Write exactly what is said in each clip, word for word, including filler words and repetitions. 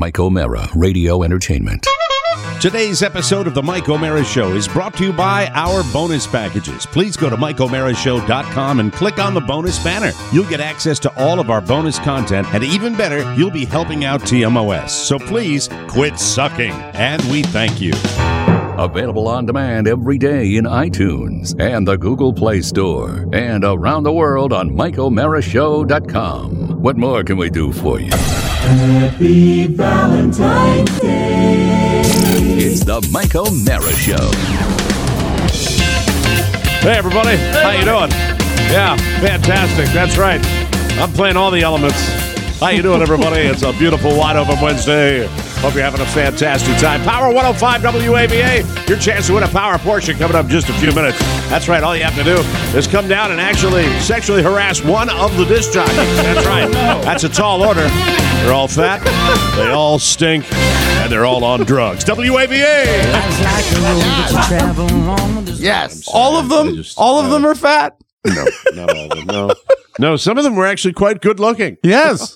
Mike O'Mara Radio Entertainment. Today's episode of The Mike O'Mara Show is brought to you by our bonus packages. Please go to Mike O'Mara Show dot com and click on the bonus banner. You'll get access to all of our bonus content, and even better, you'll be helping out T M O S. So please quit sucking, and we thank you. Available on demand every day in iTunes and the Google Play Store, and around the world on Mike O'Mara Show dot com. What more can we do for you? Happy Valentine's Day. It's the Mike O'Mara Show. Hey, everybody. How you doing? Yeah, fantastic. That's right. I'm playing all the elements. How you doing, everybody? It's a beautiful, wide-open Wednesday. Hope you're having a fantastic time. Power one oh five W A B A. Your chance to win a Power Porsche coming up in just a few minutes. That's right. All you have to do is come down and actually sexually harass one of the disc jockeys. That's right. That's a tall order. They're all fat. They all stink. And they're all on drugs. W A B A. Yes. All of them? Just, all of uh, them are fat? No, not all of them. No. No, some of them were actually quite good looking. Yes.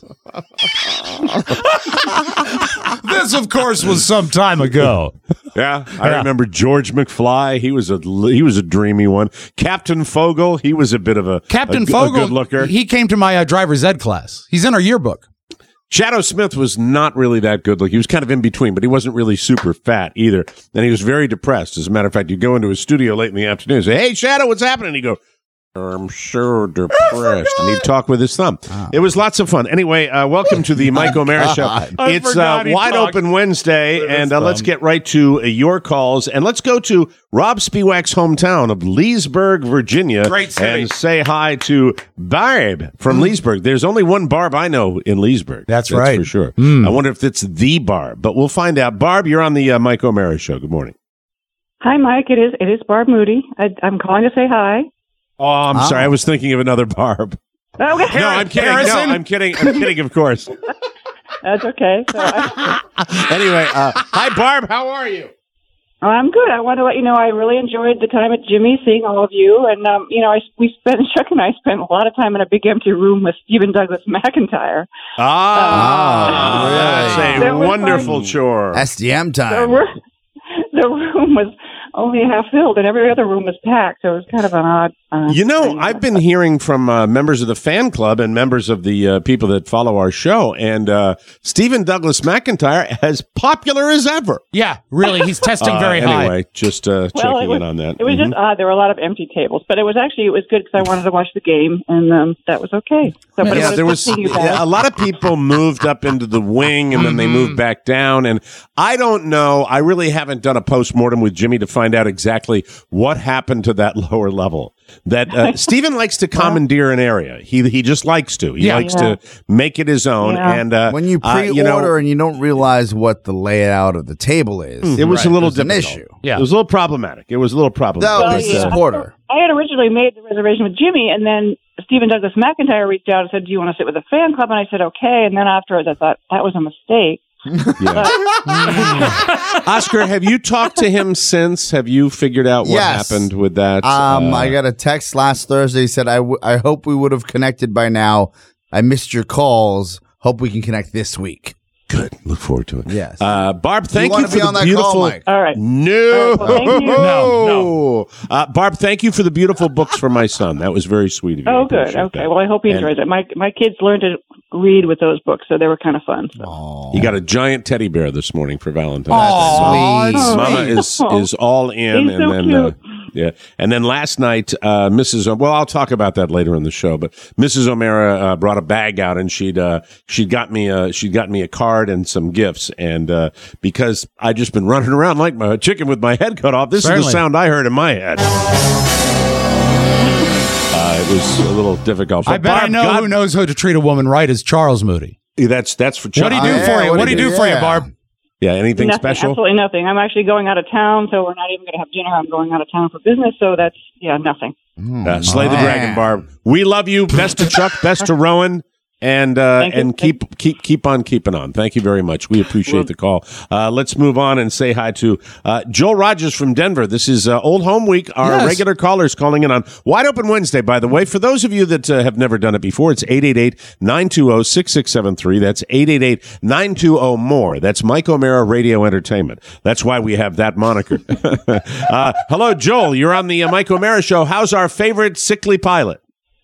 This, of course, was some time ago. Yeah, I yeah. remember George McFly. He was a he was a dreamy one. Captain Fogel. He was a bit of a Captain a, Fogel. A good looker. He came to my uh, driver's ed class. He's in our yearbook. Shadow Smith was not really that good looking. He was kind of in between, but he wasn't really super fat either. And he was very depressed. As a matter of fact, you go into his studio late in the afternoon and say, "Hey, Shadow, what's happening?" And he'd go, I'm so depressed. And he'd talk with his thumb. Oh. It was lots of fun. Anyway, uh, welcome to the Mike O'Mara Show. I it's uh, Wide Open Wednesday, and uh, let's get right to uh, your calls. And let's go to Rob Spiewak's hometown of Leesburg, Virginia. Great city. And say hi to Barb from mm. Leesburg. There's only one Barb I know in Leesburg. That's, That's right. for sure. Mm. I wonder if it's the Barb, but we'll find out. Barb, you're on the uh, Mike O'Mara Show. Good morning. Hi, Mike. It is it is Barb Moody. I, I'm calling to say hi. Oh, I'm oh. sorry. I was thinking of another Barb. Oh, okay. No, I'm kidding. Harrison? No, I'm kidding. I'm kidding, of course. That's okay. So I, anyway, uh, hi, Barb. How are you? I'm good. I want to let you know I really enjoyed the time at Jimmy, seeing all of you. And, um, you know, I, we spent, Chuck and I spent a lot of time in a big empty room with Stephen Douglas McIntyre. Ah, um, oh, that's a wonderful like, chore. S D M time. The room, the room was only half filled, and every other room was packed, so it was kind of an odd... Uh, you know, thing. I've been hearing from uh, members of the fan club and members of the uh, people that follow our show, and uh, Stephen Douglas McIntyre as popular as ever. Yeah, really, he's testing uh, very anyway, high. Anyway, just uh, well, checking was, in on that. It was mm-hmm. just odd. There were a lot of empty tables, but it was actually, it was good because I wanted to watch the game, and um, that was okay. So, but yeah, was there was yeah, a lot of people moved up into the wing, and then they moved back down, and I don't know. I really haven't done a postmortem with Jimmy to find out exactly what happened to that lower level. That uh, Stephen likes to commandeer an area. He he just likes to. He yeah. likes yeah. to make it his own. Yeah. And uh, when you pre-order uh, you know, and you don't realize what the layout of the table is, it was right. a little difficult. An issue. Yeah, it was a little problematic. It was a little problematic. That Well, was yeah. a supporter. I had originally made the reservation with Jimmy, and then Stephen Douglas McIntyre reached out and said, do you want to sit with the fan club? And I said, okay. And then afterwards, I thought, that was a mistake. Yeah. Oscar, have you talked to him since? Have you figured out what yes. happened with that? Um, uh, I got a text last Thursday. He said, I, w- I hope we would have connected by now. I missed your calls. Hope we can connect this week. Good. Look forward to it. Yes. Uh, Barb, thank you, you, you for be the on that beautiful. Call, Mike? All right. No. All right, well, thank you. No, no. Uh, Barb, thank you for the beautiful books for my son. That was very sweet of you. Oh, good. Okay. That. Well, I hope he enjoys and, it. My my kids learned to read with those books, so they were kind of fun. So. He got a giant teddy bear this morning for Valentine's Aww, Day. sweet. Mama is is all in, He's and so then cute. uh, yeah, and then last night, uh, Missus O- well, I'll talk about that later in the show. But Missus O'Mara uh, brought a bag out, and she'd uh, she'd got me a she'd got me a card and some gifts, and uh, because I just been running around like my chicken with my head cut off, this Certainly. is the sound I heard in my head. Uh, it was a little difficult. I bet Barb, I know God, who knows how to treat a woman right is Charles Moody. That's that's for What do you do yeah, for you? what What do you do do- for you, yeah. Barb? Yeah, anything Nothing, special? Absolutely nothing. I'm actually going out of town, so we're not even going to have dinner. I'm going out of town for business, so that's, yeah, nothing. Uh, slay the Man. dragon, Barb. We love you. Best to Chuck, best to Rowan. And uh, Thank you. and keep keep keep on keeping on. Thank you very much. We appreciate the call. Uh, let's move on and say hi to uh, Joel Rogers from Denver. This is uh, Old Home Week. Our Yes. regular callers calling in on Wide Open Wednesday, by the way. For those of you that uh, have never done it before, it's eight eight eight, nine two zero, six six seven three. That's eight eight eight, nine two zero, M O R E. That's Mike O'Mara Radio Entertainment. That's why we have that moniker. uh, hello, Joel. You're on the uh, Mike O'Mara Show. How's our favorite sickly pilot?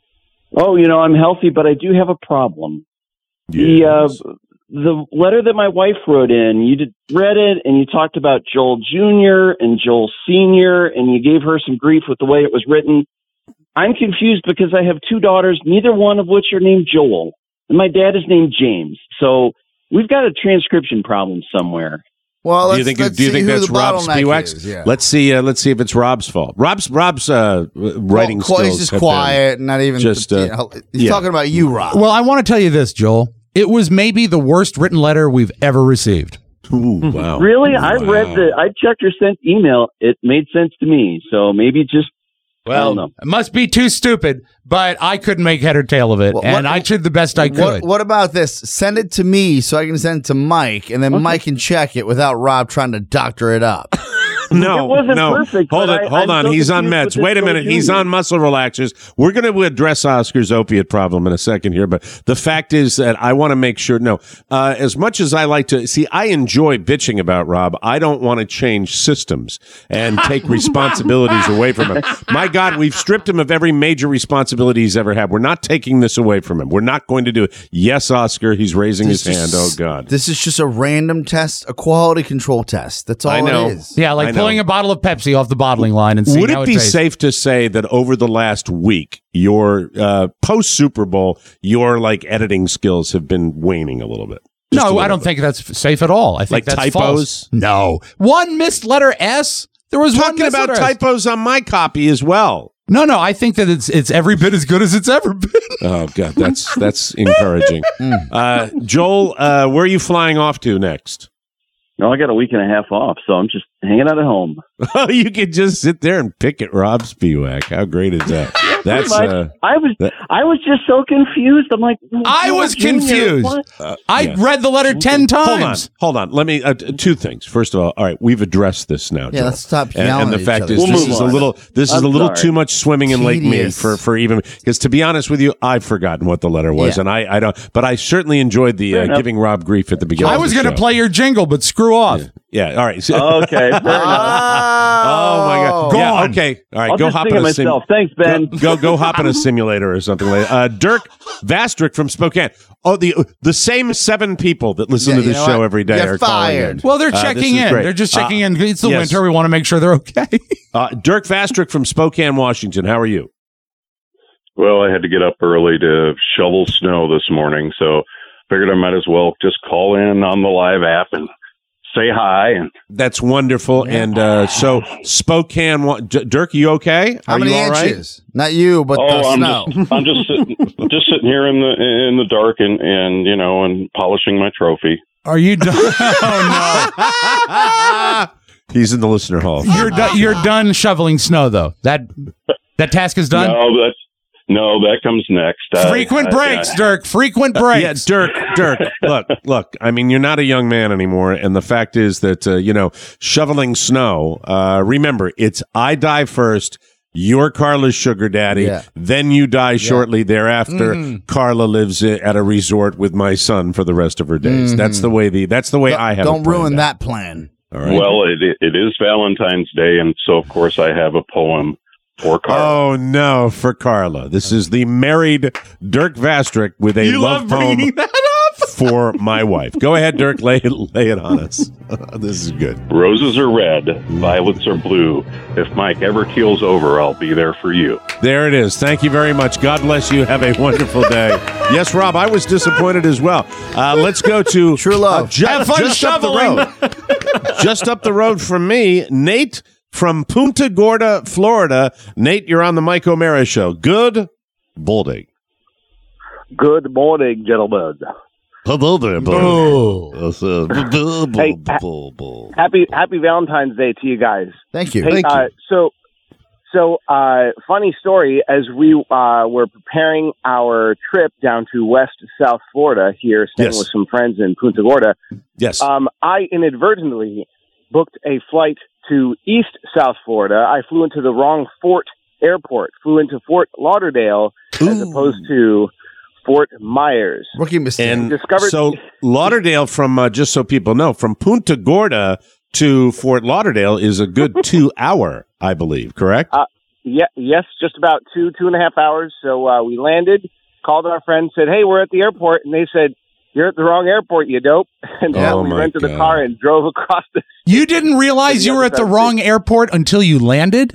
Oh, you know, I'm healthy, but I do have a problem. The uh, the letter that my wife wrote in, you did, read it, and you talked about Joel Junior and Joel Senior, and you gave her some grief with the way it was written. I'm confused because I have two daughters, neither one of which are named Joel, and my dad is named James. So we've got a transcription problem somewhere. Well, let's, do you think? let's Do you see think who that's the Rob bottleneck Spiewak's? is, yeah. Let's see. Uh, let's see if it's Rob's fault. Rob's Rob's uh, writing well, skills. He's just have quiet, not even. just, uh, you know, he's yeah. talking about you, Rob. Well, I want to tell you this, Joel. It was maybe the worst written letter we've ever received. Been, ooh, wow. Really? I Wow. read the, I checked your sent email. It made sense to me. So maybe just, I don't know. It must be too stupid, but I couldn't make head or tail of it, What- and what- I did the best I could. What, what about this? Send it to me so I can send it to Mike, and then Mike can check it without Rob trying to doctor it up. No, It wasn't no. perfect, Hold but it. I- Hold I'm on. so He's on confused meds. with this Wait a minute. Joel He's Junior on muscle relaxers. We're going to address Oscar's opiate problem in a second here, but the fact is that I want to make sure. No, uh, as much as I like to see, I enjoy bitching about Rob. I don't want to change systems and take responsibilities away from him. My God, we've stripped him of every major responsibility he's ever had. We're not taking this away from him. We're not going to do it. Yes, Oscar. He's raising his This hand. is- Oh God. This is just a random test, a quality control test. That's all I know. it is. yeah, like I know. pulling a bottle of Pepsi off the bottling line and seeing Would how it it be tastes. safe to say that over the last week, your uh, post Super Bowl, your like editing skills have been waning a little bit? Just a No, little I don't bit. think that's f- safe at all. I think Like that's typos? false. No, one missed letter S. There was one Talking missed about letter S. typos on my copy as well. No, no, I think that it's it's every bit as good as it's ever been. Oh God, that's that's encouraging. Uh, Joel, uh, where are you flying off to next? No, I got a week and a half off, so I'm just hanging out at home. Oh, you could just sit there and pick at Rob Spiewak. How great is that? That's Pretty much. uh, I was that- I was just so confused. I'm like, I Joel was Junior, confused. what? uh, I yeah. read the letter ten Hold on, times. hold on. Let me uh, t- two things. First of all, all right, we've addressed this now. Yeah, Joel. let's stop And, yelling and the at each fact other. is, We'll this move is a on. little, this is I'm a little sorry. too much swimming in Lake Mead Tedious. for for even because to be honest with you, I've forgotten what the letter was, Yeah. and I I don't. But I certainly enjoyed the Fair uh, enough. giving Rob grief at the beginning. I of was the going to show. play your jingle, but screw off. Yeah. All right. Okay, fair enough. Oh my God. Go yeah. on. Okay. All right. I'll go just hop sing in it a sim- myself. Thanks, Ben. Go, go go hop in a simulator or something like that. Uh, Dirk Vastrick from Spokane. Oh, the the same seven people that listen Yeah, to you this know show what? every day You're are calling in. fired. Well, they're Uh, this checking is in. great. They're just checking Uh, in. It's the yes. winter. We want to make sure they're okay. Uh, Dirk Vastrick from Spokane, Washington. How are you? Well, I had to get up early to shovel snow this morning, so figured I might as well just call in on the live app and say hi. And That's wonderful. And uh, so Spokane, Wa- D- Dirk, you okay? How Are many you all right? inches? Not you, but the oh, I'm snow. just I'm just sitting just sitting here in the in the dark and and you know and polishing my trophy. Are you done? Oh, He's in the listener hall. no. You're, do- you're done shoveling snow, though. That that task is done? No, that's no, that comes next. I- Frequent I- breaks, I- Dirk. Frequent Yeah, breaks. Dirk, Dirk, look, look, I mean, you're not a young man anymore. And the fact is that, uh, you know, shoveling snow, uh, remember, it's I die first. You're Carla's sugar daddy. Yeah. Then you die shortly thereafter. Carla lives i- at a resort with my son for the rest of her days. That's the way the, that's the way I have it Don't ruin planned out. that plan. All right. Well, it it is Valentine's Day, and so of course I have a poem for Carla. Oh no, for Carla. This is the married Dirk Vastrick with a You love, love poem bringing that up. for my wife. Go ahead, Dirk. Lay it, lay it on us. This is good. Roses are red, violets are blue. If Mike ever keels over, I'll be there for you. There it is. Thank you very much. God bless you. Have a wonderful day. Yes, Rob, I was disappointed as well. Uh, let's go to True love. uh, ju- Have fun just up the shoveling. road. Just up the road from me, Nate from Punta Gorda, Florida. Nate, you're on the Mike O'Mara Show. Good morning. Good morning, gentlemen. Hello there, Oh. Hey, ha- Happy Happy Valentine's Day to you guys. Thank you. Hey, Thank uh, you. so So, uh, funny story, as we uh, were preparing our trip down to West South Florida here, staying Yes. with some friends in Punta Gorda, Yes. um, I inadvertently booked a flight to East South Florida. I flew into the wrong Fort Airport, flew into Fort Lauderdale as opposed to Fort Myers. Rookie mistake. And discovered- so Lauderdale, from uh, just so people know, from Punta Gorda to Fort Lauderdale is a good two hour, I believe. Correct? Uh, yeah, yes, just about two, two and a half hours. So uh, we landed, called our friends, said, "Hey, we're at the airport," and they said, "You're at the wrong airport, you dope." And Oh, so we my rented God. a car and drove across the. You didn't realize you were at the wrong airport until you landed?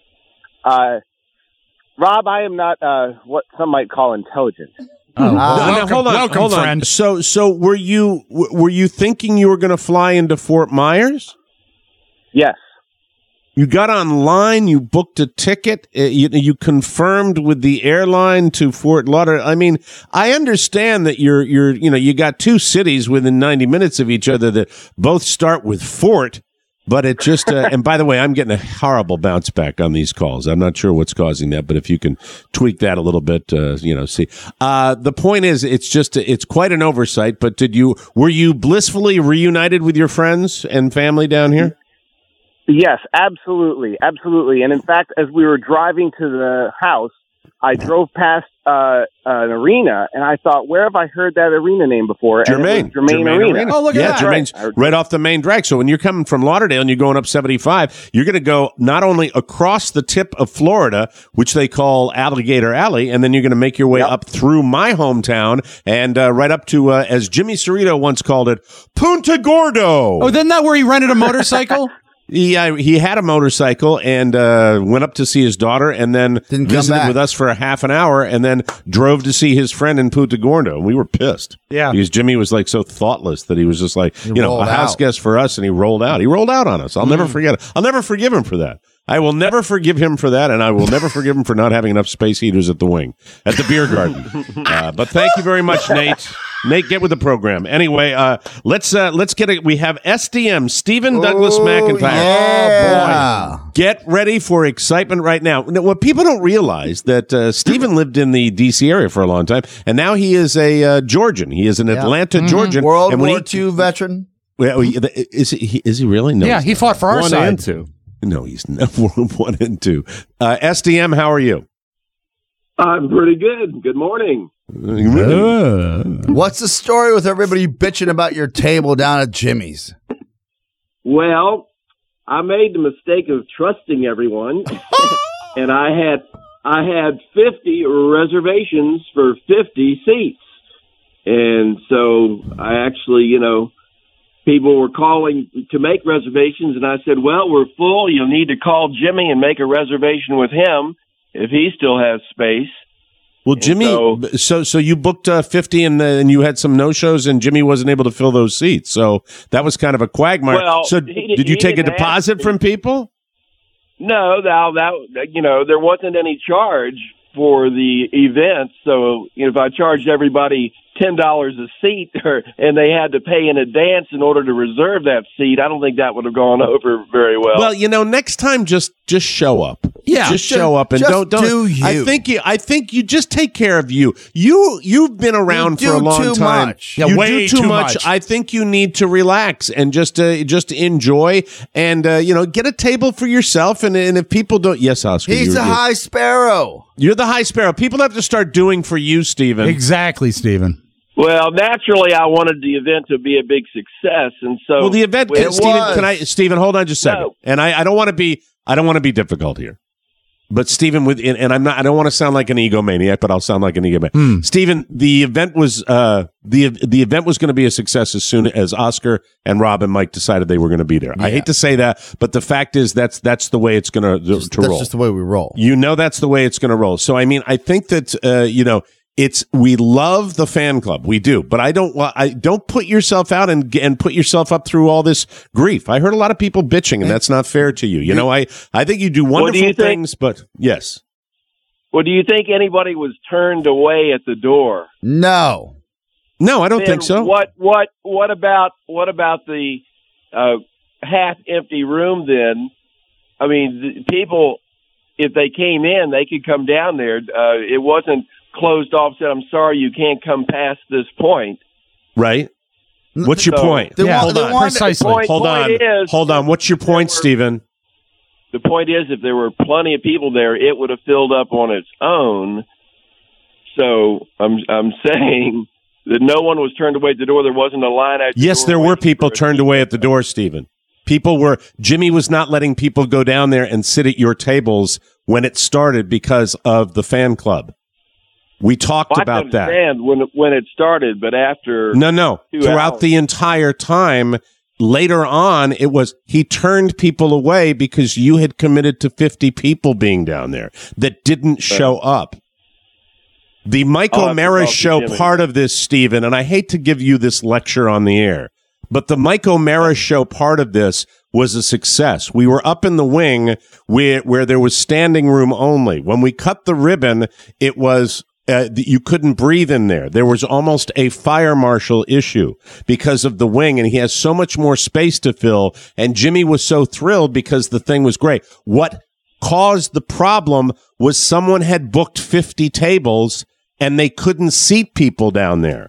Uh, Rob, I am not uh, what some might call intelligent. Oh, No, no, welcome, hold on, welcome, hold on. friend. So, so were you w- were you thinking you were going to fly into Fort Myers? Yes. You got online, you booked a ticket, uh, you, you confirmed with the airline to Fort Lauderdale. I mean, I understand that you're you're you know you got two cities within ninety minutes of each other that both start with Fort, but it just uh, and by the way, I'm getting a horrible bounce back on these calls. I'm not sure what's causing that, but if you can tweak that a little bit, uh, you know, see. Uh, the point is, it's just it's quite an oversight. But did you were you blissfully reunited with your friends and family down here? Yes, absolutely, absolutely. And in fact, as we were driving to the house, I drove past uh, an arena, and I thought, "Where have I heard that arena name before?" Germain. And it was Germain, Arena. Oh, look at yeah, that. Germain's Right. right off the main drag. So when you're coming from Lauderdale and you're going up seventy-five, you're going to go not only across the tip of Florida, which they call Alligator Alley, and then you're going to make your way Yep. up through my hometown and uh, right up to, uh, as Jimmy Cerrito once called it, Punta Gordo. Oh, isn't that where he rented a motorcycle? He uh, he had a motorcycle and uh, went up to see his daughter, and then Didn't come visited back. with us for a half an hour, and then drove to see his friend in Punta Gordo. We were pissed, Yeah. because Jimmy was like so thoughtless that he was just like, you know, a rolled house out. guest for us, and he rolled out. He rolled out on us. I'll never forget it. I'll never forgive him for that. I will never forgive him for that, and I will never forgive him for not having enough space heaters at the wing, at the beer garden. Uh, but thank you very much, Nate. Nate, get with the program. Anyway, uh, let's uh, let's get it. We have S D M, Stephen Douglas Oh, McIntyre. yeah. Oh, boy. Get ready for excitement right now. Now, what people don't realize that uh, Stephen lived in the D C area for a long time, and now he is a uh, Georgian. He is an Atlanta Georgian. World and when War he, Two veteran. Well, he- is he? Is he really? No. Yeah, he's he not. fought for our One side. and two. No, he's not. One and two. Uh, S D M, how are you? I'm pretty good. Good morning. What's the story with everybody bitching about your table down at Jimmy's? Well, I made the mistake of trusting everyone, and I had I had fifty reservations for fifty seats, and so I actually, you know, people were calling to make reservations, and I said, "Well, we're full. You'll need to call Jimmy and make a reservation with him if he still has space." Well, Jimmy, so- so so you booked uh, fifty, and uh, and you had some no shows, and Jimmy wasn't able to fill those seats. So that was kind of a quagmire. Well, so he di- did you he take a didn't deposit ask from me. people? No, now that you know, there wasn't any charge for the event. So you know, if I charged everybody ten dollars a seat, or, and they had to pay in advance in order to reserve that seat, I don't think that would have gone over very well. Well, you know, next time just just show up. Yeah, just show up and just don't don't. do you. I think you. I think you just take care of you. You you've been around You for a do long too time. much. Yeah, you way do too, too much. much. I think you need to relax and just uh, just enjoy and uh, you know get a table for yourself. And, and if people don't, yes, Oscar, He's you, a you- high sparrow. You're the high sparrow. People have to start doing for you, Stephen. Exactly, Stephen. Well, naturally, I wanted the event to be a big success, and so Well, the event, It Stephen. was. Can I, Stephen? Hold on just a second. No. And I, I don't want to be, I don't want to be difficult here. But Stephen, with and, and I'm not, I don't want to sound like an egomaniac, but I'll sound like an egomaniac. Stephen, the event was, uh, the the event was going to be a success as soon as Oscar and Rob and Mike decided they were going to be there. I hate to say that, but the fact is that's that's the way it's going to to That's roll. just the way we roll. You know that's the way it's going to roll. So I mean, I think that uh, you know it's we love the fan club, we do, but I don't wa- I don't put yourself out and and put yourself up through all this grief. I heard a lot of people bitching, and that's not fair to you. You know, I I think you do wonderful you think? things, but yes, well, do you think anybody was turned away at the door? No. no, I don't Then think so. What what what about what about the uh, half empty room? Then, I mean, the people. if they came in, they could come down there. Uh, it wasn't closed off. Said, "I'm sorry, you can't come past this point." Right. What's your So- point? They Hold want- on. they want- Precisely. Hold point on. is- Hold on. What's your point, Stephen? The point is, if there were plenty of people there, it would have filled up on its own. So I'm I'm saying that no one was turned away at the door. There wasn't a line out. the Yes, door there were waiting people for a turned away at the door, Stephen. People were, Jimmy was not letting people go down there and sit at your tables when it started because of the fan club. We talked Well, I about that. understand when when it started, but after No, no. two Throughout hours- the entire time, later on, it was he turned people away because you had committed to fifty people being down there that didn't show up. The Mike I'll have to O'Mara talk to show Jimmy. part of this, Stephen, and I hate to give you this lecture on the air, but the Mike O'Mara show part of this was a success. We were up in the wing where, where there was standing room only. When we cut the ribbon, it was uh, you couldn't breathe in there. There was almost a fire marshal issue because of the wing, and he has so much more space to fill. And Jimmy was so thrilled because the thing was great. What caused the problem was someone had booked fifty tables and they couldn't seat people down there.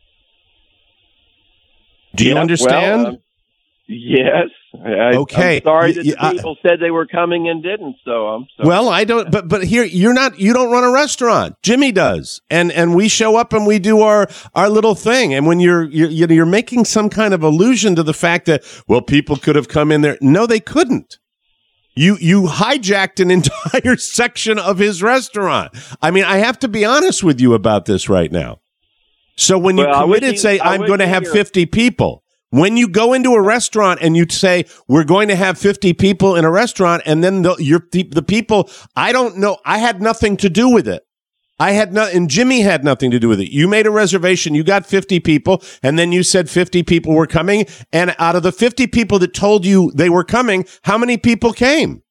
Do you Yeah, understand? well, um, yes. I, Okay. I'm sorry Y- that y- the I- people said they were coming and didn't. So I'm sorry. Well, I don't, but but here you're not. You don't run a restaurant. Jimmy does, and and we show up and we do our our little thing. And when you're you're you know, you're making some kind of allusion to the fact that well, people could have come in there. No, they couldn't. You you hijacked an entire section of his restaurant. I mean, I have to be honest with you about this right now. So when you Well, I wish committed, you- say I I'm wish going to you have here- fifty people. When you go into a restaurant and you say we're going to have fifty people in a restaurant, and then the your the, the people, I don't know, I had nothing to do with it. I had no, and Jimmy had nothing to do with it. You made a reservation, you got fifty people, and then you said fifty people were coming. And out of the fifty people that told you they were coming, how many people came?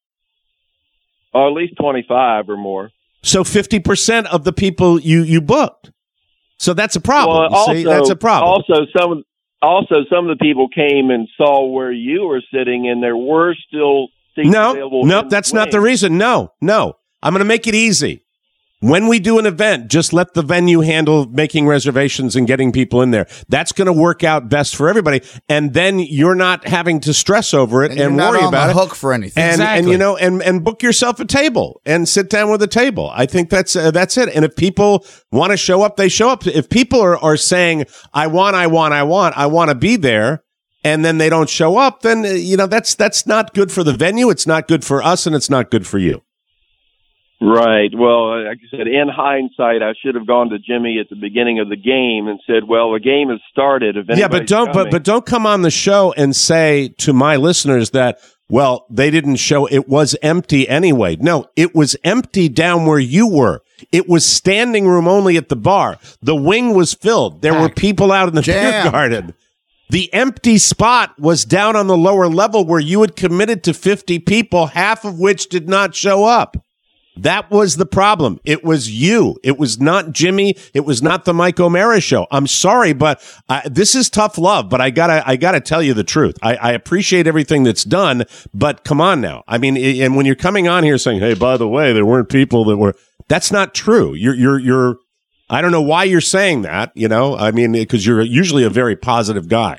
Or at least twenty-five or more. So fifty percent of the people you you booked. So that's a problem. Well, you see? That's a problem. Also, some of also some of the people came and saw where you were sitting, and there were still seats No, available. no, in that's the not the wing. reason. No, no. I'm going to make it easy. When we do an event, just let the venue handle making reservations and getting people in there. That's going to work out best for everybody. And then you're not having to stress over it And and, you're not worry on about the it. hook for anything. And, and Exactly. you know, and, and book yourself a table and sit down with a table. I think that's uh, that's it. And if people want to show up, they show up. If people are, are saying, I want, I want, I want, I want to be there, and then they don't show up, then, uh, you know, that's that's not good for the venue. It's not good for us, and it's not good for you. Right. Well, like I said, in hindsight, I should have gone to Jimmy at the beginning of the game and said, "Well, the game has started. If Yeah, but anybody's don't but coming- but don't come on the show and say to my listeners that, well, they didn't show, it was empty anyway. No, it was empty down where you were. It was standing room only at the bar. The wing was filled. There were people out in the beer Jammed. garden. The empty spot was down on the lower level where you had committed to fifty people, half of which did not show up. That was the problem. It was you. It was not Jimmy. It was not the Mike O'Mara show. I'm sorry, but uh, this is tough love. But I gotta, I gotta tell you the truth. I, I appreciate everything that's done, but come on now. I mean, i- and when you're coming on here saying, "Hey, by the way, there weren't people that were," that's not true. You're, you're, you're. I don't know why you're saying that. You know, I mean, because you're usually a very positive guy.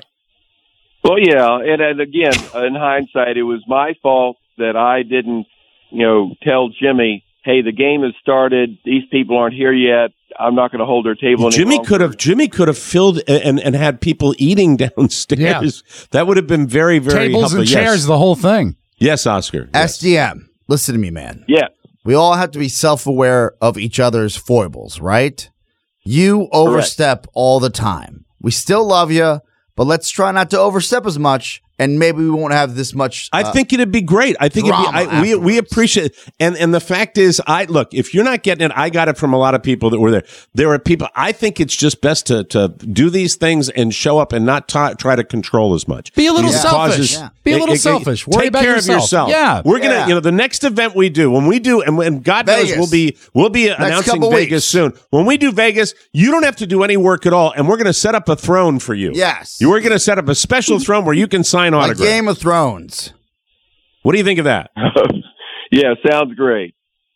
Well, yeah, and, and again, in hindsight, it was my fault that I didn't, you know, tell Jimmy, "Hey, the game has started. These people aren't here yet. I'm not going to hold their table." any Jimmy longer." could have Jimmy could have filled and, and had people eating downstairs. That would have been very, very Tables helpful. and Yes. chairs, the whole thing. Yes, Oscar. S D M, listen to me, man. Yeah. We all have to be self-aware of each other's foibles, right? You overstep all the time. We still love you, but let's try not to overstep as much, and maybe we won't have this much. I uh, think it'd be great. I think it'd be, drama I, we we appreciate it. And and the fact is, I look, if you're not getting it, I got it from a lot of people that were there. There are people. I think it's just best to to do these things and show up and not t- try to control as much. Be a little Because it selfish. causes- Yeah. Be a little selfish. Worry Take about care yourself. of yourself. Yeah. we're gonna. Yeah. You know, the next event we do when we do, and, and God knows Vegas. we'll be we'll be announcing couple Vegas weeks. soon. When we do Vegas, you don't have to do any work at all, and we're gonna set up a throne for you. Yes. you are gonna set up a special throne where you can sign like autographs. Game of Thrones. What do you think of that? Yeah, sounds great.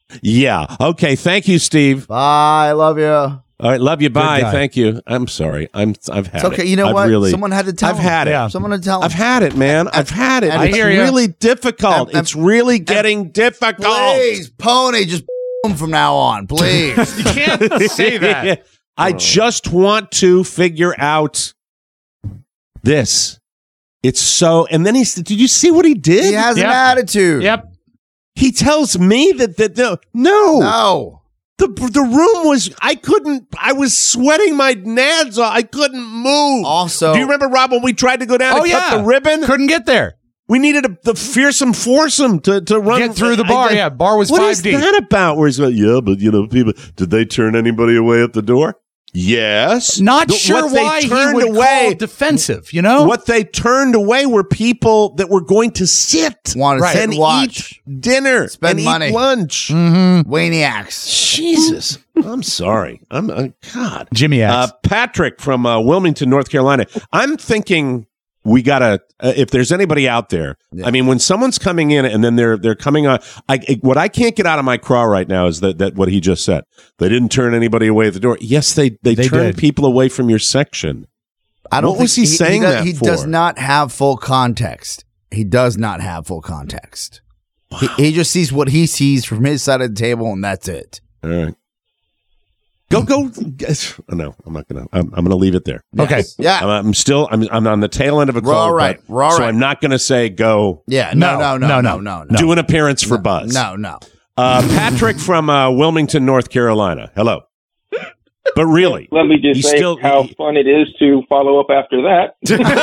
Yeah. Okay. Thank you, Steve. Bye. Love you. All right. Love you. Bye. guy. Thank you. I'm sorry. I'm. I've had It's okay. it. You know I've what? Really, Someone had to tell I've him. had it. Yeah. Someone had to tell him. I've had it, man. I've had it. and- It's I hear ya. really difficult. And- and- it's really getting difficult. Please, Pony, just him from now on, please. You can't say that. I just want to figure out this. It's so, and then he said, "Did you see what he did? he has Yep. an attitude. Yep. He tells me that that no, no, No. the the room was. I couldn't. I was sweating my nads off. I couldn't move. Also, do you remember, Rob, when we tried to go down Oh, and yeah. cut the ribbon? Couldn't get there. We needed a, the fearsome foursome to to run Get through the I- bar. I- Yeah, bar was What five is deep. that about? Where he's like, yeah, but you know, people. Did they turn anybody away at the door? Yes. Not The- sure what they why he turned would away. call defensive, you know? What they turned away were people that were going to sit Want to sit and and watch. eat dinner, Spend and money. eat lunch. Mm-hmm. Waniacs. Jesus, I'm sorry. I'm uh, God. Jimmy Uh, X. Patrick from uh, Wilmington, North Carolina. I'm thinking we gotta. Uh, if there's anybody out there, Yeah. I mean, when someone's coming in and then they're they're coming on. I it- what I can't get out of my craw right now is that that what he just said. They didn't turn anybody away at the door. Yes, they they, They turned did. people away from your section. I don't What think was he saying does, that He for? does not have full context. He does not have full context. He, he just sees what he sees from his side of the table, and that's it. All right. Go go. No, I'm not gonna. I'm, I'm gonna leave it there. Okay. Yeah. I'm, I'm still. I'm. I'm on the tail end of a We're call. all right. but- We're all so right. I'm not gonna say go. Yeah. No. No, No. No. no, No. No. no. No. Do an appearance for Buzz. No. No. Uh, Patrick from uh, Wilmington, North Carolina. Hello. But really, Let me just He's say still- how he- fun it is to follow up after that.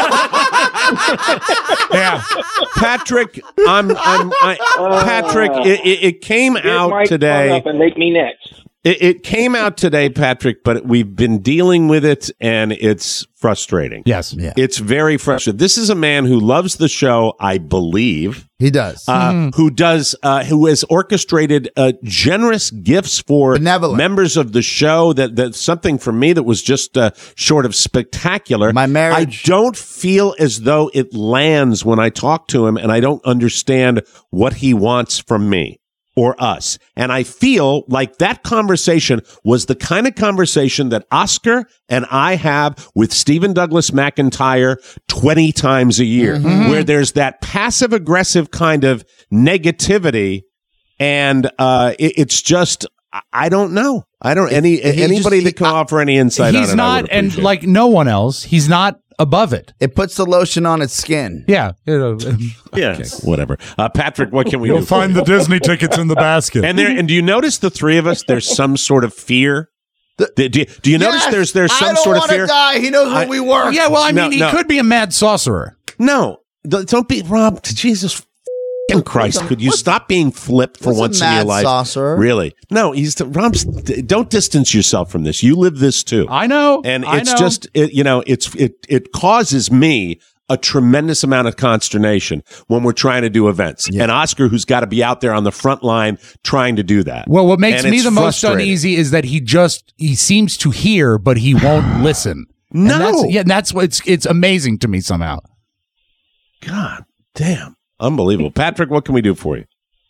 Yeah. Patrick, I'm. I'm. I, Patrick, it, it, it came Get out Mike today. hung up and make me next. It, it came out today, Patrick, but we've been dealing with it, and it's frustrating. Yes. Yeah. It's very frustrating. This is a man who loves the show, I believe. He does. Uh, who does? Uh, who has orchestrated uh, generous gifts for Benevolent. members of the show? That that's something for me that was just uh, short of spectacular. My marriage. I don't feel as though it lands when I talk to him, and I don't understand what he wants from me or us. And I feel like that conversation was the kind of conversation that Oscar and I have with Stephen Douglas McIntyre twenty times a year, where there's that passive aggressive kind of negativity. And uh, it, it's just, I- I don't know. I don't, any, he anybody just- that can he- offer any insight on He's it, I not, would and appreciate. like no one else, he's not above it. It puts the lotion on its skin. Yeah. You know, yeah, whatever. Uh, Patrick, what can we do? You'll for find you? the Disney tickets in the basket. And there, and do you notice the three of us? There's some sort of fear. The- do, do you, do you notice Yes, there's there's some I don't sort of wanna fear? Die. He knows what I- we were. yeah, well, I No, mean, he no. could be a mad sorcerer. No, th- don't be Rob. Jesus f***ing Christ! Could you stop being flipped for What's a once in your mad life? sorcerer? Really? No, he's Rob. Don't distance yourself from this. You live this too, I know. and I it's know. just it, you know it's it it causes me a tremendous amount of consternation when we're trying to do events. And Oscar, who's got to be out there on the front line trying to do that. Well, what makes And me it's the most frustrating. uneasy is that he just he seems to hear, but he won't listen. And No. that's, yeah, and that's what it's it's amazing to me somehow. God damn, unbelievable, Patrick. What can we do for you?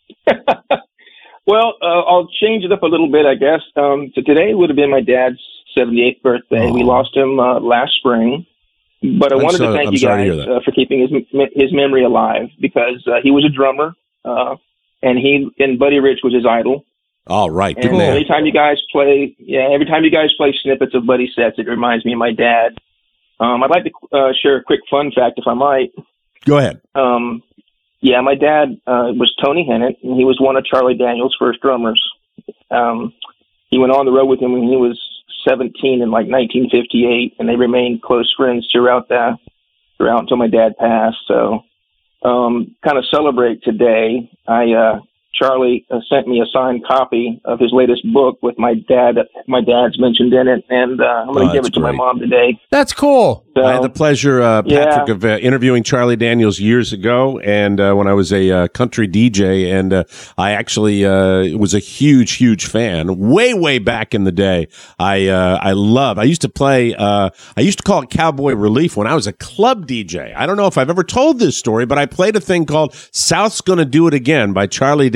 Well, uh, I'll change it up a little bit, I guess. Um, so today would have been my dad's seventy-eighth birthday. We lost him uh, last spring. But I I'm wanted so- to thank I'm you sorry to guys hear that. uh, for keeping his me- his memory alive, because uh, he was a drummer, uh, and he and Buddy Rich was his idol. All right, good And man. every time you guys play, yeah, every time you guys play snippets of Buddy sets, it reminds me of my dad. Um, I'd like to uh, share a quick fun fact, if I might. Go ahead. Um, yeah, my dad uh, was Tony Hennett, and he was one of Charlie Daniels' first drummers. Um, he went on the road with him when he was seventeen in like nineteen fifty-eight, and they remained close friends throughout that, throughout until my dad passed. So, um, kind of celebrate today. I uh, Charlie uh, sent me a signed copy of his latest book with my dad. My dad's mentioned in it, and uh, I'm going to Oh, give that's it to my great. mom today. That's cool. So, I had the pleasure, uh, Patrick, Yeah. of uh, interviewing Charlie Daniels years ago, and uh, when I was a uh, country D J, and uh, I actually uh, was a huge, huge fan. Way, way back in the day, I uh, I love. I used to play. Uh, I used to call it Cowboy Relief when I was a club D J. I don't know if I've ever told this story, but I played a thing called "South's Gonna Do It Again" by Charlie Daniels.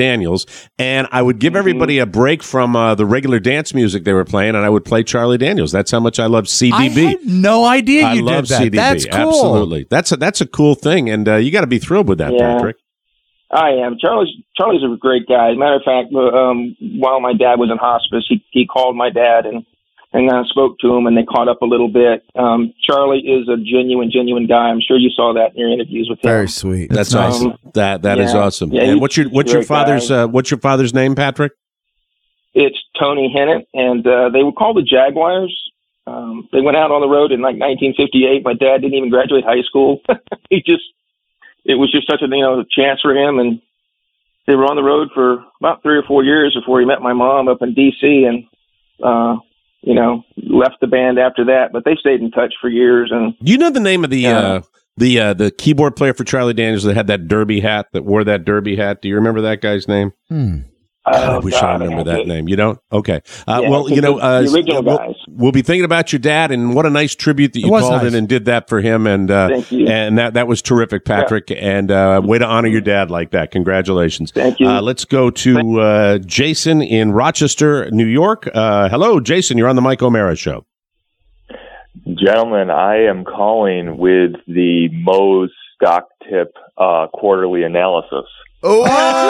Daniels, and I would give everybody a break from uh, the regular dance music they were playing, and I would play Charlie Daniels. That's how much I love C D B. I had no idea I you love did that. C D B. That's cool. Absolutely. That's a, that's a cool thing, and uh, you got to be thrilled with that, Yeah. Patrick. I am. Charlie's Charlie's a great guy. As a matter of fact, um, while my dad was in hospice, he he called my dad and and uh, spoke to him, and they caught up a little bit. Um, Charlie is a genuine, genuine guy. I'm sure you saw that in your interviews with him. Very sweet. That's Um, awesome. That that is yeah. awesome. Yeah, and he's what's your a what's your great father's guy. uh, what's your father's name, Patrick? It's Tony Hennett, and uh, they were called the Jaguars. Um, they went out on the road in like nineteen fifty-eight. My dad didn't even graduate high school. he just, it was just such a you know chance for him, and they were on the road for about three or four years before he met my mom up in D C and uh, you know left the band after that. But they stayed in touch for years. And Do you know the name of the Yeah. uh, the uh, the keyboard player for Charlie Daniels that had that derby hat that wore that derby hat? Do you remember that guy's name? Hmm. God, I Oh, wish God, I I remember have that to- name. You don't? Okay. Uh, Yeah, well, you the- know, uh, the original we'll, guys. we'll be thinking about your dad, and what a nice tribute that It you was called nice. in and did that for him. And uh, Thank you. and that that was terrific, Patrick. And uh, way to honor your dad like that. Congratulations. Thank you. Uh, let's go to uh, Jason in Rochester, New York. Uh, hello, Jason. You're on the Mike O'Mara Show. Gentlemen, I am calling with the Moe's stock tip uh, quarterly analysis. Oh,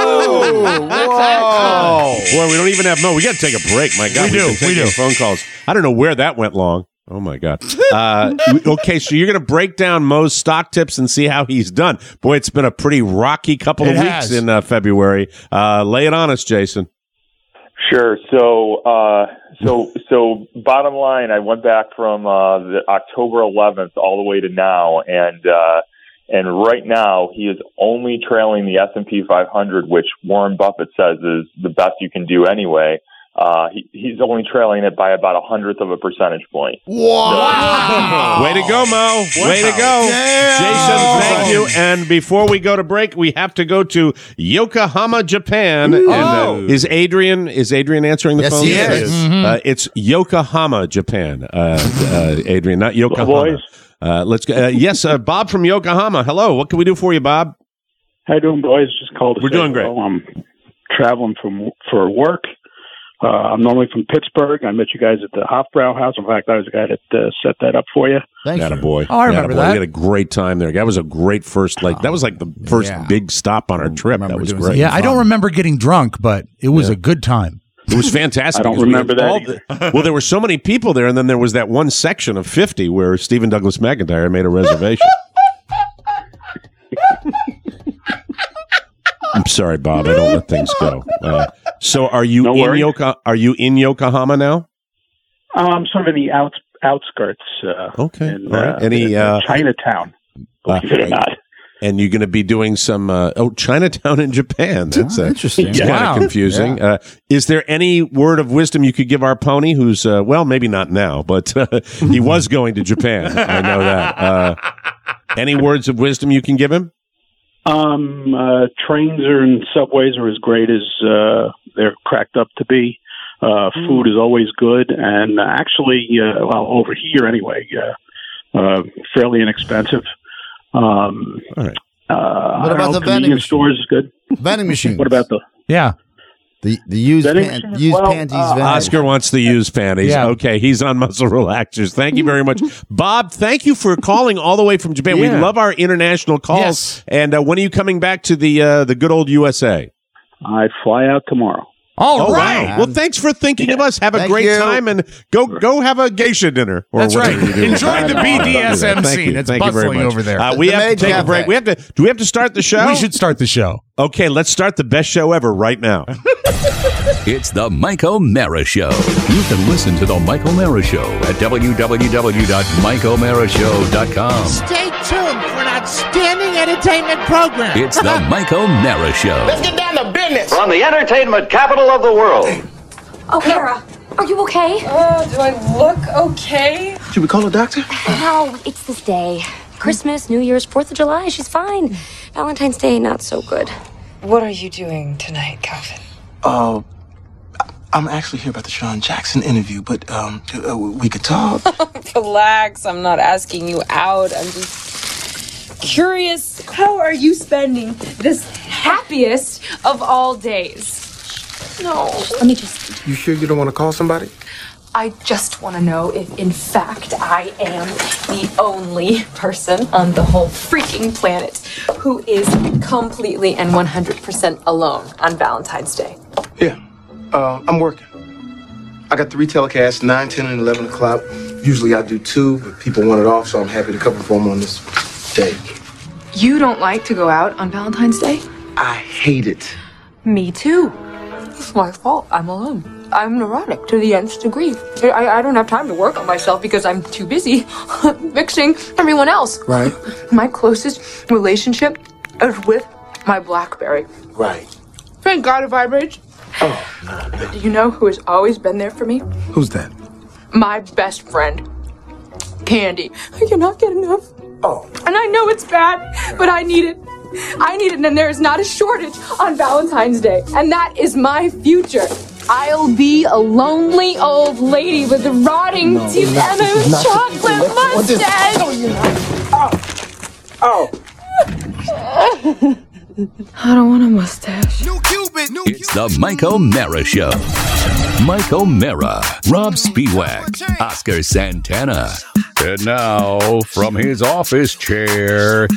whoa. Boy, we don't even have Mo. We got to take a break. My God, We we've do, been taking we do. phone calls. I don't know where that went long. Oh my God. Uh, okay, so you're going to break down Mo's stock tips and see how he's done. Boy, it's been a pretty rocky couple of It weeks has. in uh, February. Uh, lay it on us, Jason. Sure. So, uh, so, so, bottom line, I went back from uh, the October eleventh all the way to now, and uh, and right now he is only trailing the S and P five hundred, which Warren Buffett says is the best you can do anyway. Uh, he, he's only trailing it by about a hundredth of a percentage point. Wow. Way to go, Mo. Way to go. Damn. Jason, thank you. And before we go to break, we have to go to Yokohama, Japan. And, uh, is Adrian is Adrian answering the Yes, phone? he is. Uh, it's Yokohama, Japan. Uh, uh, Adrian, not Yokohama. boys. Uh, let's go. Uh, yes, uh, Bob from Yokohama. Hello. What can we do for you, Bob? How you doing, boys? Just called to We're say doing great. hello. I'm traveling from for work. Uh, I'm normally from Pittsburgh. I met you guys at the Hofbrau House. In fact, I was the guy that uh, set that up for you. Thank Atta you. boy. Oh, I remember Atta boy. that. We had a great time there. That was a great first, like, that was like the first Yeah. big stop on our trip. That remember was doing great. Yeah, I don't fun. remember getting drunk, but it was Yeah. a good time. It was fantastic. I don't because we remember had that all the- well, there were so many people there, and then there was that one section of fifty where Stephen Douglas McIntyre made a reservation. I'm sorry, Bob. I don't let things go. Uh, so, are you No in worries. Yoko- Are you in Yokohama now? I'm sort of in the out, outskirts. Uh, Okay. in, All right. uh, Any, in, uh, Chinatown, uh, believe it or not. And you're going to be doing some uh, oh Chinatown in Japan. That's Oh, uh, interesting. It's kind Wow. of confusing. Uh, is there any word of wisdom you could give our pony, who's uh, well, maybe not now, but uh, he was going to Japan. I know that. Uh, any words of wisdom you can give him? Um, uh, trains are and subways are as great as uh, they're cracked up to be. Uh, food is always good, and actually, uh, well, over here anyway, uh, uh, fairly inexpensive. Um, All right. uh, What I don't about know, the vending convenience stores is good. Vending machines. What about the Yeah. the the used Vending pan, machines? used Well, panties? uh, vending? Oscar wants the used panties. Yeah. Okay, he's on muscle relaxers. Thank you very much, Bob. Thank you for calling all the way from Japan. We Yeah. love our international calls. Yes. And uh, when are you coming back to the uh, the good old U S A? I fly out tomorrow. All Oh right. wow! Well, thanks for thinking of us. Have a Thank great you. time and go go have a geisha dinner. Or That's whatever right. you do. Enjoy the B D S M Thank scene. you. It's Thank you very bustling much. over there. Uh, we The have to Maid take a Cafe. break. We have to. Do we have to start the show? We should start the show. Okay, let's start the best show ever right now. It's the Mike O'Mara Show. You can listen to the Mike O'Mara Show at w w w dot mike o'mara show dot com. Stay tuned for an outstanding entertainment program. It's the Mike O'Mara Show. Let's get down to business. From the entertainment capital of the world. O'Hara, are you okay? Uh, do I look okay? Should we call a doctor? No, it's this day. Christmas, New Year's, fourth of July, she's fine. Valentine's Day, not so good. What are you doing tonight, Calvin? Uh, I'm actually here about the Sean Jackson interview, but um, uh, we could talk. Relax, I'm not asking you out. I'm just curious. How are you spending this happiest of all days. No. Let me just... You sure you don't want to call somebody? I just want to know if, in fact, I am the only person on the whole freaking planet who is completely and one hundred percent alone on Valentine's Day. Yeah. Uh, I'm working. I got three telecasts, nine, ten, and eleven o'clock. Usually I do two, but people want it off, so I'm happy to cover for them on this day. You don't like to go out on Valentine's Day? I hate it. Me too. It's my fault. I'm alone. I'm neurotic to the nth degree. I, I don't have time to work on myself because I'm too busy fixing everyone else. Right. My closest relationship is with my BlackBerry. Right. Thank God it vibrates. Oh, no, no. Do you know who has always been there for me? Who's that? My best friend, Candy. I cannot get enough. Oh. And I know it's bad, but I need it. I need it, and there is not a shortage on Valentine's Day. And that is my future. I'll be a lonely old lady with rotting No, teeth not- and this is a not- chocolate what this- mustache. No, you're not. Oh. Oh. I don't want a mustache. It's the Mike O'Mara Show. Mike O'Mara, Rob Spiewak, Oscar Santana. And now, from his office chair,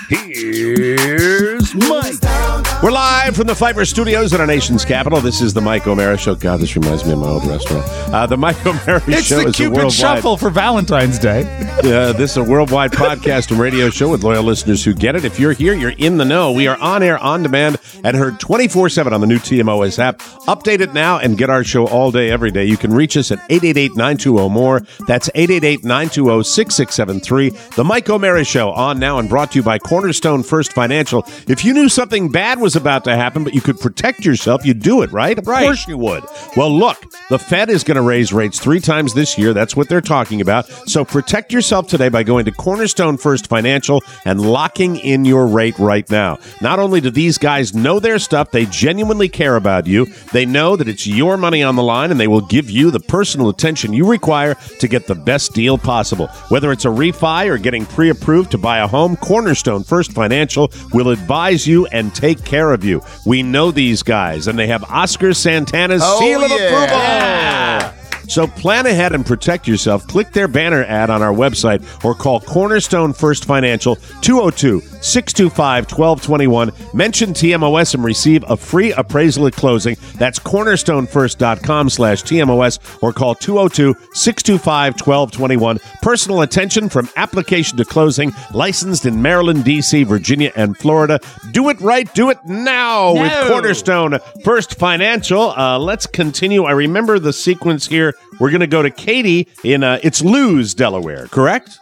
here's Mike. We're live from the Fiverr Studios in our nation's capital. This is the Mike O'Mara Show. God, this reminds me of my old restaurant. Uh, the Mike O'Mara It's Show the is a Cupid worldwide... Shuffle for Valentine's Day. Uh, this is a worldwide podcast and radio show with loyal listeners who get it. If you're here, you're in the know. We are on air, on demand, and heard twenty-four seven on the new T M O S app. Update it now and get our show all day, every day. You can reach us at eight eight eight, nine two zero, M O R E. That's eight eight eight, nine two zero, six six seven three. The Mike O'Mara Show, on now and brought to you by Cornerstone First Financial. If you knew something bad was about to happen, but you could protect yourself, you'd do it, right? Of Right. course you would. Well, look, the Fed is going to raise rates three times this year. That's what they're talking about. So protect yourself today by going to Cornerstone First Financial and locking in your rate right now. Not only do these guys know their stuff, they genuinely care about you. They know that it's your money on the line, and they will give you the personal attention you require to get the best deal possible. Whether it's a refi or getting pre-approved to buy a home, Cornerstone First Financial will advise you and take care of you. We know these guys, and they have Oscar Santana's Oh, seal of yeah. approval. Yeah. So plan ahead and protect yourself. Click their banner ad on our website or call Cornerstone First Financial two oh two, six two five, one two two one. Mention T M O S and receive a free appraisal at closing. That's cornerstonefirst.com slash TMOS or call two oh two, six two five, one two two one. Personal attention from application to closing. Licensed in Maryland, D C, Virginia, and Florida. Do it right. Do it now No. with Cornerstone First Financial. Uh, let's continue. I remember the sequence here. We're going to go to Katie in, uh, it's Lewes, Delaware, correct?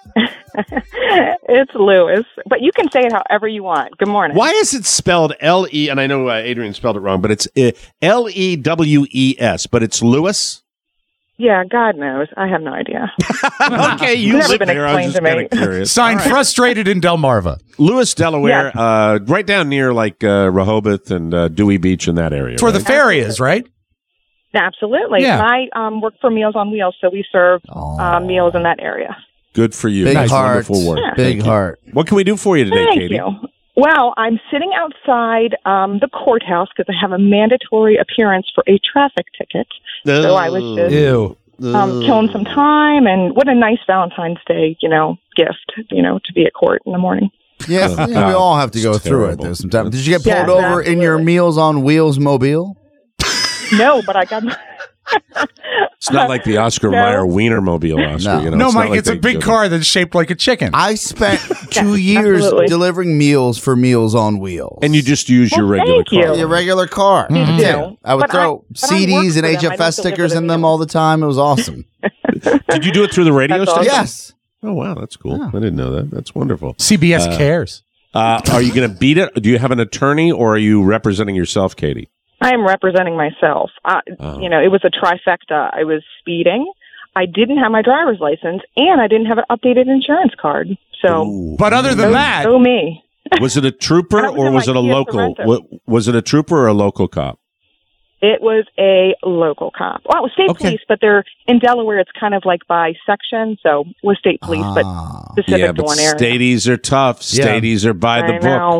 It's Lewis, but you can say it however you want. Good morning. Why is it spelled L E, and I know uh, Adrian spelled it wrong, but it's uh, L E W E S, but it's Lewis? Yeah, God knows. I have no idea. Okay, you Never live been there. I was explained just to me. kind of curious. Signed frustrated in Delmarva. Lewis, Delaware, uh, right down near like uh, Rehoboth and uh, Dewey Beach in that area. It's where the right? ferry is, right? Absolutely. Yeah. I um, work for Meals on Wheels, so we serve uh, meals in that area. Good for you. Big Nice, heart. wonderful work. Yeah. Big Thank you. heart. What can we do for you today, Thank Katie? you. Well, I'm sitting outside um, the courthouse because I have a mandatory appearance for a traffic ticket. So I was just Ew. um, killing some time, and what a nice Valentine's Day, you know, gift, you know, to be at court in the morning. Yes, yeah, we all have to go It's through terrible. it. There's some time. Did you get pulled Yeah, over in your absolutely. Meals on Wheels mobile? No, but I got my... It's not like the Oscar No. Mayer Wienermobile, Oscar. No. You know, No, it's not Mike, like it's a they big do car that's shaped like a chicken. I spent two Yeah, years absolutely. delivering meals for Meals on Wheels. that. And you just use your Well, regular thank you. car. your regular car. Me I too. did. I would But throw I- but I C Ds work and for them. I H F don't S deliver stickers the in them meals. all the time. It was awesome. Did you do it through the radio That's station? awesome. Yes. Oh, wow. That's cool. I didn't know that. That's wonderful. C B S Uh, cares. Uh, are you going to beat it? Do you have an attorney, or are you representing yourself, Katie? I am representing myself. Uh, Oh. You know, it was a trifecta. I was speeding. I didn't have my driver's license, and I didn't have an updated insurance card. So, Ooh. But other than oh, that, oh me. Was it a trooper, I was or in was my it a Kia local? Sorento. Wa- Was it a trooper or a local cop? It was a local cop. Well, it was state Okay. police, but they're in Delaware. It's kind of like by section, so it was state police, Ah. but specific Yeah, to but one area. stadies are tough. Yeah. Stadies are by the I book. know.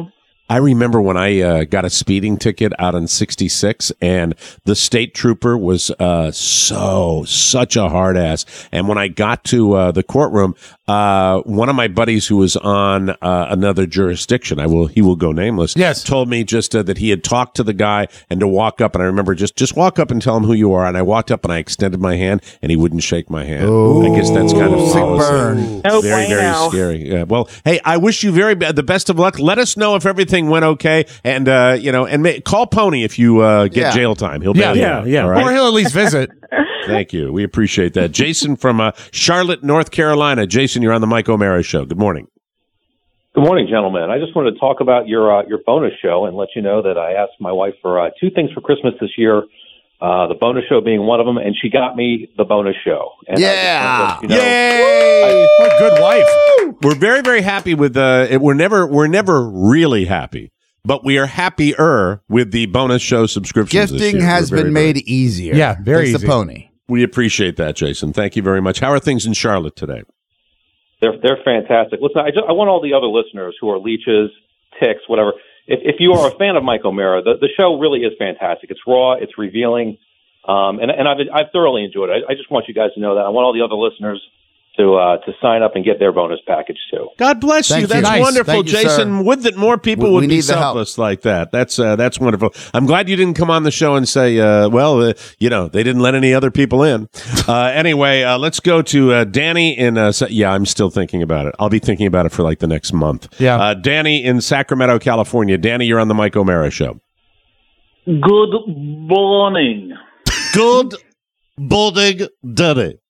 I remember when I uh, got a speeding ticket out on sixty-six, and the state trooper was uh, so, such a hard ass. And when I got to uh, the courtroom, uh, one of my buddies who was on uh, another jurisdiction, I will, he will go nameless, yes. told me just uh, that he had talked to the guy and to walk up. And I remember just, just walk up and tell him who you are. And I walked up and I extended my hand, and he wouldn't shake my hand. Ooh. I guess that's kind of policy. Burn. Oh, very, very scary. Yeah. Well, hey, I wish you very the best of luck. Let us know if everything went okay, and uh, you know, and ma- call Pony if you uh, get Yeah. jail time. He'll Yeah, bail you yeah, out, yeah. all right? Or he'll at least visit. Thank you. We appreciate that. Jason from uh, Charlotte, North Carolina. Jason, you're on the Mike O'Mara Show. Good morning. Good morning, gentlemen. I just wanted to talk about your uh, your bonus show and let you know that I asked my wife for uh, two things for Christmas this year. Uh, the bonus show being one of them, and she got me the bonus show. And yeah, you know, Yay! What a good wife. We're very, very happy with uh it- we're never we're never really happy, but we are happier with the bonus show subscriptions. this Gifting year. has We're very, been very- made easier. Yeah, very Thanks to easy. Pony. We appreciate that, Jason. Thank you very much. How are things in Charlotte today? They're they're fantastic. Listen, I, just, I want all the other listeners who are leeches, ticks, whatever. If if you are a fan of Mike O'Mara, the, the show really is fantastic. It's raw, it's revealing, um, and and I've I've thoroughly enjoyed it. I, I just want you guys to know that. I want all the other listeners to uh, to sign up and get their bonus package too. God bless Thank you. you. That's Nice. wonderful, Thank you, Jason. sir. Would that more people We- would we be need the help. selfless like that? That's uh, that's wonderful. I'm glad you didn't come on the show and say, uh, "Well, uh, you know, they didn't let any other people in." Uh, anyway, uh, let's go to uh, Danny in. Uh, Sa- yeah, I'm still thinking about it. I'll be thinking about it for like the next month. Yeah, uh, Danny in Sacramento, California. Danny, you're on the Mike O'Mara Show. Good morning. Good morning, Danny.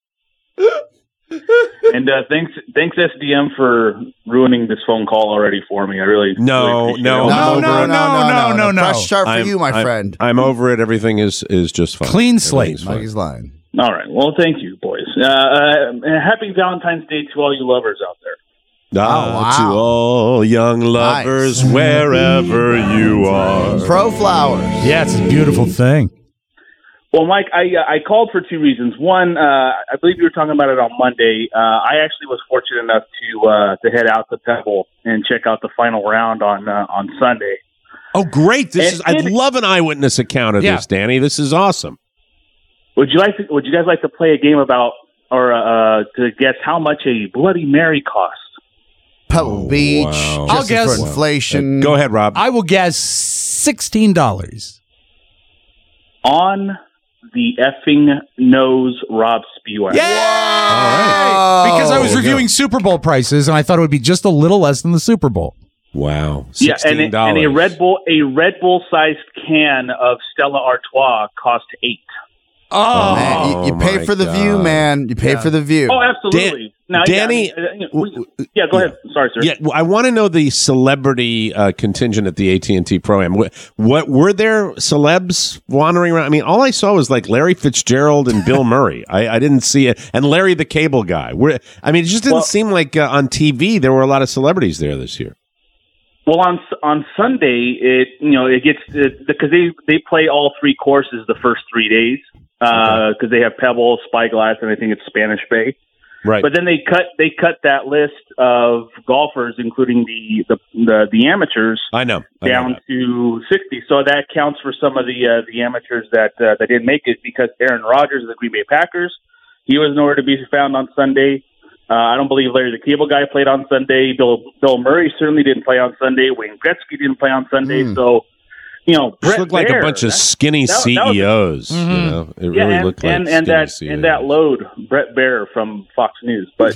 And uh, thanks, thanks S D M for ruining this phone call already for me. I really No, really no, appreciate it. I'm over no, it. no, no, no, no. Fresh start for I'm- you, my I'm- friend. I'm over it. Everything is is just fine. Clean slate. Everything's fine. Mikey's lying. All right. Well, thank you, boys. Uh, uh, happy Valentine's Day to all you lovers out there. Ah, to all young lovers, Nice. wherever you are. Pro flowers. Yeah, it's a beautiful thing. Well, Mike, I uh, I called for two reasons. One, uh, I believe you were talking about it on Monday. Uh, I actually was fortunate enough to uh, to head out to Pebble and check out the final round on uh, on Sunday. Oh, great! This is. And- I'd love an eyewitness account of Yeah. this, Danny. This is awesome. Would you like to, Would you guys like to play a game about or uh, to guess how much a Bloody Mary costs? Pebble Beach. wow. Just I'll guess- for inflation. Uh, go ahead, Rob. I will guess sixteen dollars. On the effing nose, Rob Spiewak. Because I was Oh, reviewing yeah. Super Bowl prices, and I thought it would be just a little less than the Super Bowl. Wow, Yeah, and, sixteen a- and dollars. a Red Bull a Red Bull sized can of Stella Artois cost eight. Oh, man. You, you Oh, pay my for the view, God. man. You pay Yeah. for the view. Oh, absolutely. now, Danny- yeah, I mean, uh, we- yeah, go ahead. Sorry, sir. Yeah, well, I want to know the celebrity uh, contingent at the A T and T Pro-Am. What, what were there celebs wandering around? I mean, all I saw was like Larry Fitzgerald and Bill Murray. I, I didn't see it, and Larry the Cable Guy. Where, I mean, it just didn't Well- seem like uh, on T V there were a lot of celebrities there this year. Well, on on Sunday, it you know it gets because they they play all three courses the first three days because uh, they have Pebble, Spyglass, and I think it's Spanish Bay. Right. But then they cut they cut that list of golfers, including the the the, the amateurs, I know I know down that. to sixty. So that counts for some of the uh, the amateurs that uh, that didn't make it because Aaron Rodgers of the Green Bay Packers, he was nowhere to be found on Sunday. Uh, I don't believe Larry the Cable Guy played on Sunday. Bill Bill Murray certainly didn't play on Sunday. Wayne Gretzky didn't play on Sunday. Mm. So, you know, Just Brett looked like Baer, a bunch of that- skinny that- that was- C E Os. Mhm. You know, it yeah, really and, looked like and, and skinny that C E Os. and that load, Brett Baer from Fox News. But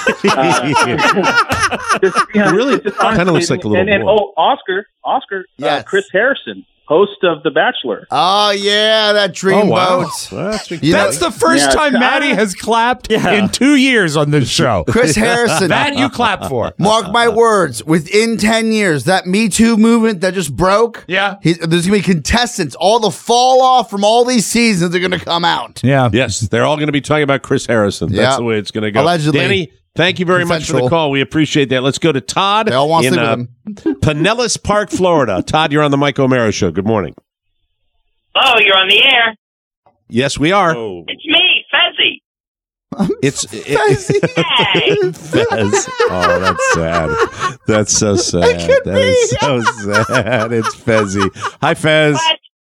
uh, just, you know, Really just kinda honestly, looks like a little and, and boy. oh, Oscar, Oscar, uh, Chris Harrison, host of The Bachelor. Oh, yeah, that dream Oh, wow. boat. That's, You know- That's the first Yeah, time I- Maddie has clapped in two years on this show. Chris Harrison. That you clap for. Mark my words, within ten years, that Me Too movement that just broke, Yeah. he, there's going to be contestants. All the fall off from all these seasons are going to come out. Yeah. Yes, they're all going to be talking about Chris Harrison. That's Yeah. the way it's going to go. Allegedly. Danny, thank you very much for the Consensual. call. We appreciate that. Let's go to Todd They all want to in sleep uh, with Pinellas Park, Florida. Todd, you're on the Mike O'Mara Show. Good morning. Oh, you're on the air. Yes, we are. It's me, Fezzi. It's it, Fez. Oh, that's sad. That's so sad. That is so sad. It's Fezzy. Hi, Fez.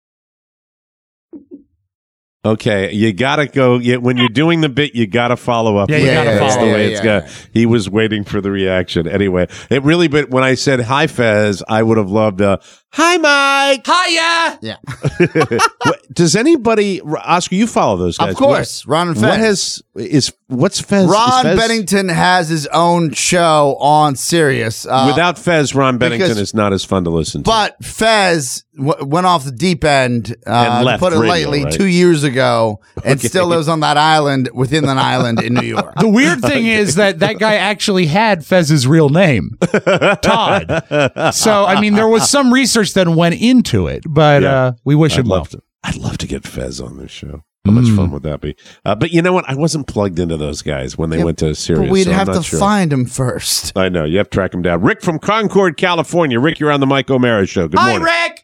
Okay, you gotta go. You, when you're doing the bit, you gotta follow up. Yeah, you gotta That's follow the way yeah, it's yeah, going. He was waiting for the reaction. Anyway, it really. But when I said hi, Fez, I would have loved a hi, Mike. Hiya. Yeah. What- Does anybody, Oscar? You follow those guys? Of course, What, Ron and Fez. What has is what's Fez? is Ron Fez- Bennington has his own show on Sirius. Uh, Without Fez, Ron Bennington because- is not as fun to listen to. But Fez w- went off the deep end, uh, And to left put it radio, lightly, right? two years ago, and Okay. still lives on that island within an island in New York. The weird thing is that that guy actually had Fez's real name, Todd. So, I mean, there was some research that went into it, but Yeah. uh, we wish I'd him well. love to. I'd love to get Fez on this show. How much fun would that be? Uh, but you know what? I wasn't plugged into those guys when they Yeah, went to Sirius. But we'd so I'm have not to sure. find him first. I know. You have to track him down. Rick from Concord, California. Rick, you're on the Mike O'Mara Show. Good morning. Rick.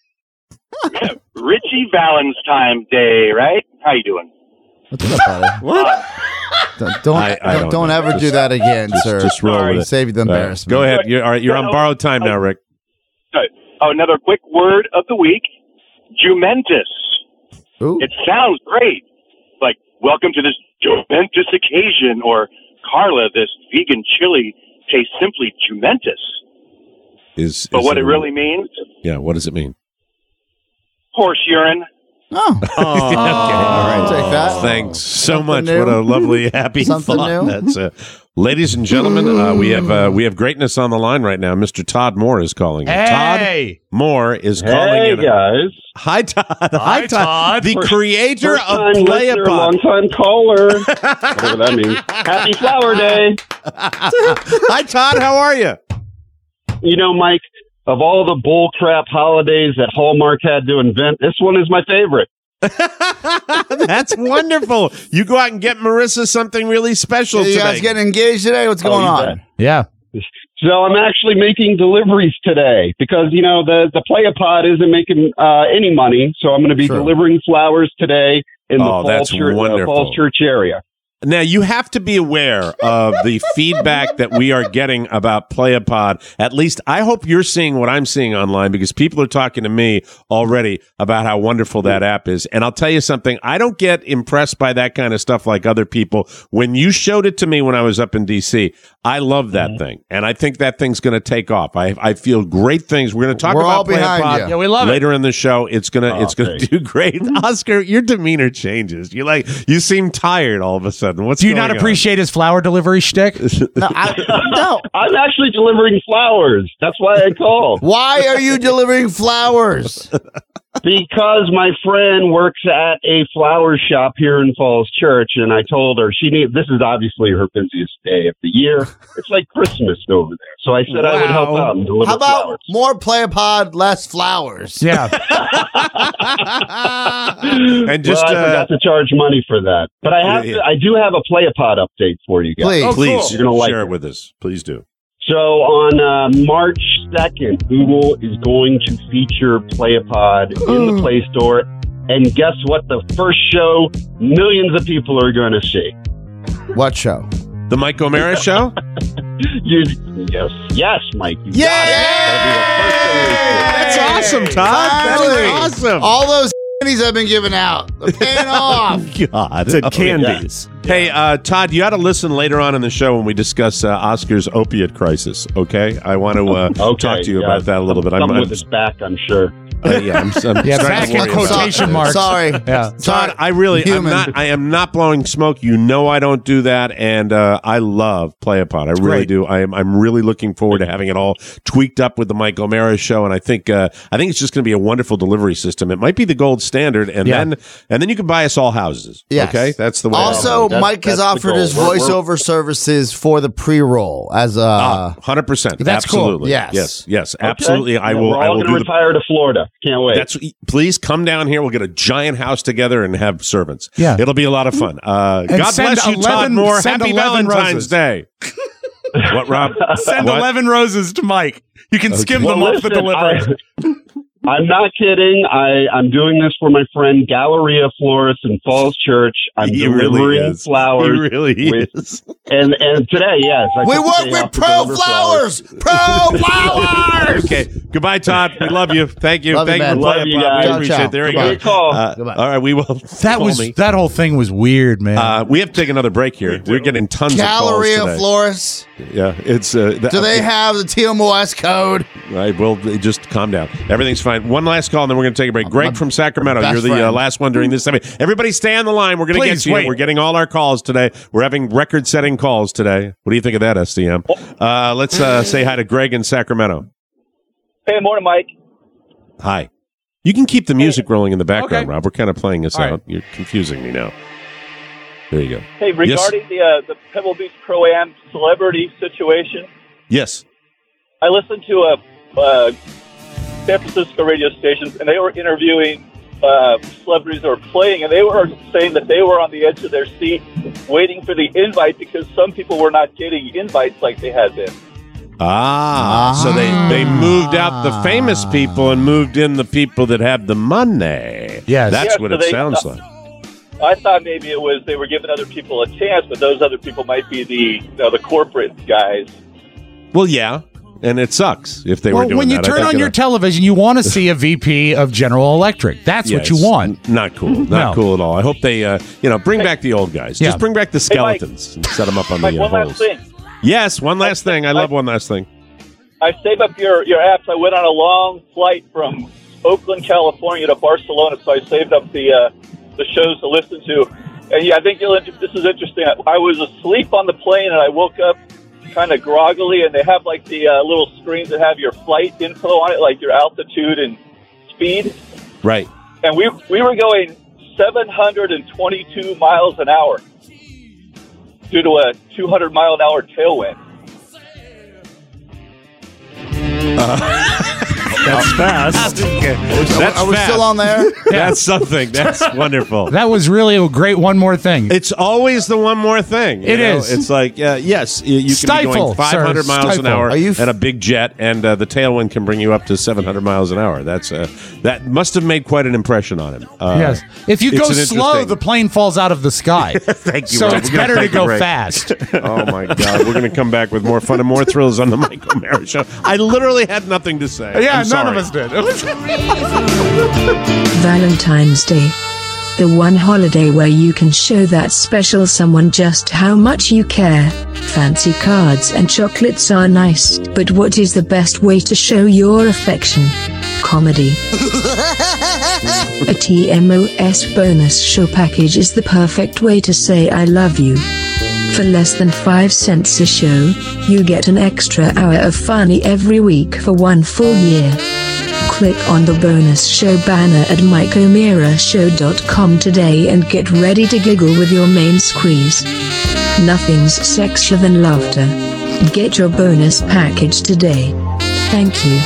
Richie Valentine Day, right? How you doing? What's up, buddy? What? Don't don't, I- I don't, don't don't know. ever Just- do that again, Just, sir. just roll with it. Save you the All right. embarrassment. Go ahead. You're, all right, you're on borrowed time now, Rick. Good. Oh, another quick word of the week: Jumentus. Ooh. It sounds great, like welcome to this Jumentus occasion, or Carla, this vegan chili tastes simply Jumentus. Is, But is what it a- really means? Yeah, what does it mean? Horse urine. Oh. okay, all right. Take that. Thanks so Something much. new. What a lovely, happy Something thought. new. That's uh, ladies and gentlemen, uh, we have uh, we have greatness on the line right now. Mister Todd Moore is calling. in. Hey. Todd Moore is calling Hey in. guys, Hi, Todd. Hi, Hi, Todd. Todd. The First- creator first of time listener, long Playapod. time caller. Whatever that means. Happy Flower Day. Hi, Todd. How are you? You know, Mike, of all the bullcrap holidays that Hallmark had to invent, this one is my favorite. That's wonderful. You go out and get Marissa something really special You today. guys getting engaged today? What's going you on? bet. Yeah. So I'm actually making deliveries today because, you know, the, the Playapod isn't making uh, any money. So I'm going to be True. delivering flowers today in the Oh, Falls, that's Church, uh, wonderful. Falls Church area. Now, you have to be aware of the feedback that we are getting about Playapod. At least I hope you're seeing what I'm seeing online, because people are talking to me already about how wonderful that app is. And I'll tell you something, I don't get impressed by that kind of stuff like other people. When you showed it to me when I was up in D C, I love that Mm-hmm. thing. And I think that thing's going to take off. I I feel great things. We're going to talk We're all about behind Playapod you. Yeah, we love it. later in the show. It's going to Oh, it's going to great. do great. Oscar, your demeanor changes. You like you seem tired all of a sudden. What's Do you going not on? appreciate his flower delivery shtick? No, I, no. I'm actually delivering flowers. That's why I called. Why are you delivering flowers? Because my friend works at a flower shop here in Falls Church, and I told her she needs. This is obviously her busiest day of the year. It's like Christmas over there, so I said I would help Wow. out and deliver How about flowers. more Playapod, less flowers? Yeah. And just well, I uh, forgot to charge money for that, but I have. Yeah, To, yeah. I do have a Playapod update for you guys. Please. Oh, please cool. You're gonna like share it. it with us. Please do. So on uh, March second, Google is going to feature Playapod in the Play Store. And guess what? The first show millions of people are going to see. What show? The Mike O'Mara Show? You, yes, yes, Mike. You Yay! got it. That'll be the first thing we see. That's awesome, Todd. That Finally. is awesome. All those candies I've been giving out. They're paying off. God. Said Oh, candies. yeah. Hey, uh, Todd, you ought to listen later on in the show when we discuss uh, Oscar's opiate crisis, okay? I want to uh, Okay, talk to you yeah. about that a little bit. I'm, Something I'm, with his back, I'm sure. uh, yeah, I'm, I'm Yeah, starting back to in worry about quotation that. marks. Sorry. Yeah. Sorry. Todd, I really, I'm Human. not, I am not blowing smoke. You know, I don't do that, and uh, I love Playapod. I really great. do. I am, I'm really looking forward to having it all tweaked up with the Mike O'Mara Show, and I think, uh, I think it's just going to be a wonderful delivery system. It might be the gold standard, and Yeah. then, and then you can buy us all houses. Yes. Okay, that's the way. Also, That's- Mike has that's the offered goal. his We're- we're- voiceover services for the pre-roll as a. Ah, hundred percent. That's cool. Absolutely. Yes. yes, yes, Okay. absolutely. I Yeah, will. We're I all will going to do the. retire to Florida. Can't wait. That's please come down here. We'll get a giant house together and have servants. Yeah. it'll be a lot of fun. Uh, And God send bless you, Todd eleven Moore. send Happy eleven Valentine's roses. Day. What, Rob? Send What? eleven roses to Mike. You can Okay. skim Well, them off the listen, delivery. I- I'm not kidding. I, I'm doing this for my friend Galleria Florist in Falls Church. I'm He delivering really is. flowers. He really with, is. And and today, yes, I We took the work day with off to Pro deliver Flowers. Pro Flowers. Okay. Goodbye, Todd. We love you. Thank you. Love you, Thank you man. for Love playing, you Bob. We guys. appreciate Ciao, it. There you ciao. go. Good call. Uh, Goodbye. all right. We will. That call was me. that whole thing was weird, man. Uh, we have to take another break here. We're getting tons of Galleria calls today. Florists. Yeah, it's. Uh, the, Do they have the T M O S code? Right. Well, just calm down. Everything's fine. One last call, and then we're going to take a break. Greg My from Sacramento, best you're the uh, friend. last one during this time. Everybody, stay on the line. We're going to get Please, to you. wait. We're getting all our calls today. We're having record-setting calls today. What do you think of that, S D M? Uh, let's uh, say hi to Greg in Sacramento. Hey, morning, Mike. Hi. You can keep the music rolling in the background, Okay. Rob. We're kind of playing this All out. right. You're confusing me now. There you go. Hey, regarding the uh, the Pebble Beach Pro-Am celebrity situation, Yes. I listened to a uh, San Francisco radio stations, and they were interviewing uh, celebrities that were playing, and they were saying that they were on the edge of their seat waiting for the invite because some people were not getting invites like they had been. Ah, so they, they moved out the famous people and moved in the people that have the money. Yes. That's Yeah, what so it they- sounds uh, like. I thought maybe it was they were giving other people a chance, but those other people might be the you know, the corporate guys. Well, yeah, and it sucks if they were well, doing when you that. I turn think on it- your television, you want to see a V P of General Electric. That's Yeah, what you it's want. n- Not cool. Not No. cool at all. I hope they, uh, you know, bring back the old guys. Yeah. Just bring back the Hey, Mike. skeletons and set them up on Mike, the uh, one holes. last thing. Yes, one last thing. I love one last thing. I saved up your, your apps. I went on a long flight from Oakland, California to Barcelona, so I saved up the uh, the shows to listen to. And yeah, I think you'll, this is interesting. I, I was asleep on the plane, and I woke up kind of groggily, and they have like the uh, little screens that have your flight info on it, like your altitude and speed. Right. And we we were going seven hundred twenty-two miles an hour due to a two hundred mile an hour tailwind. That's fast. That's Are we fast. still on there? That's something. That's wonderful. That was really a great one more thing. It's always the one more thing. you It know? is. It's like, uh, yes, y- you can be Stifle, going five hundred sir, miles an stifle. hour Are you f- and a big jet, and uh, the tailwind can bring you up to seven hundred miles an hour. That's uh, that must have made quite an impression on him. Uh, yes. If you it's go an slow, interesting- the plane falls out of the sky. Thank you. So Rob. it's We're gonna better to take a go break. fast. Oh my God, we're going to come back with more fun and more thrills on the Mike O'Mara Show. I literally had nothing to say. Yeah, I'm none of sorry. us did. Valentine's Day. The one holiday where you can show that special someone just how much you care. Fancy cards and chocolates are nice, but what is the best way to show your affection? Comedy. A T M O S bonus show package is the perfect way to say I love you. For less than five cents a show, you get an extra hour of funny every week for one full year. Click on the bonus show banner at mike o'meara show dot com today and get ready to giggle with your main squeeze. Nothing's sexier than laughter. Get your bonus package today. Thank you.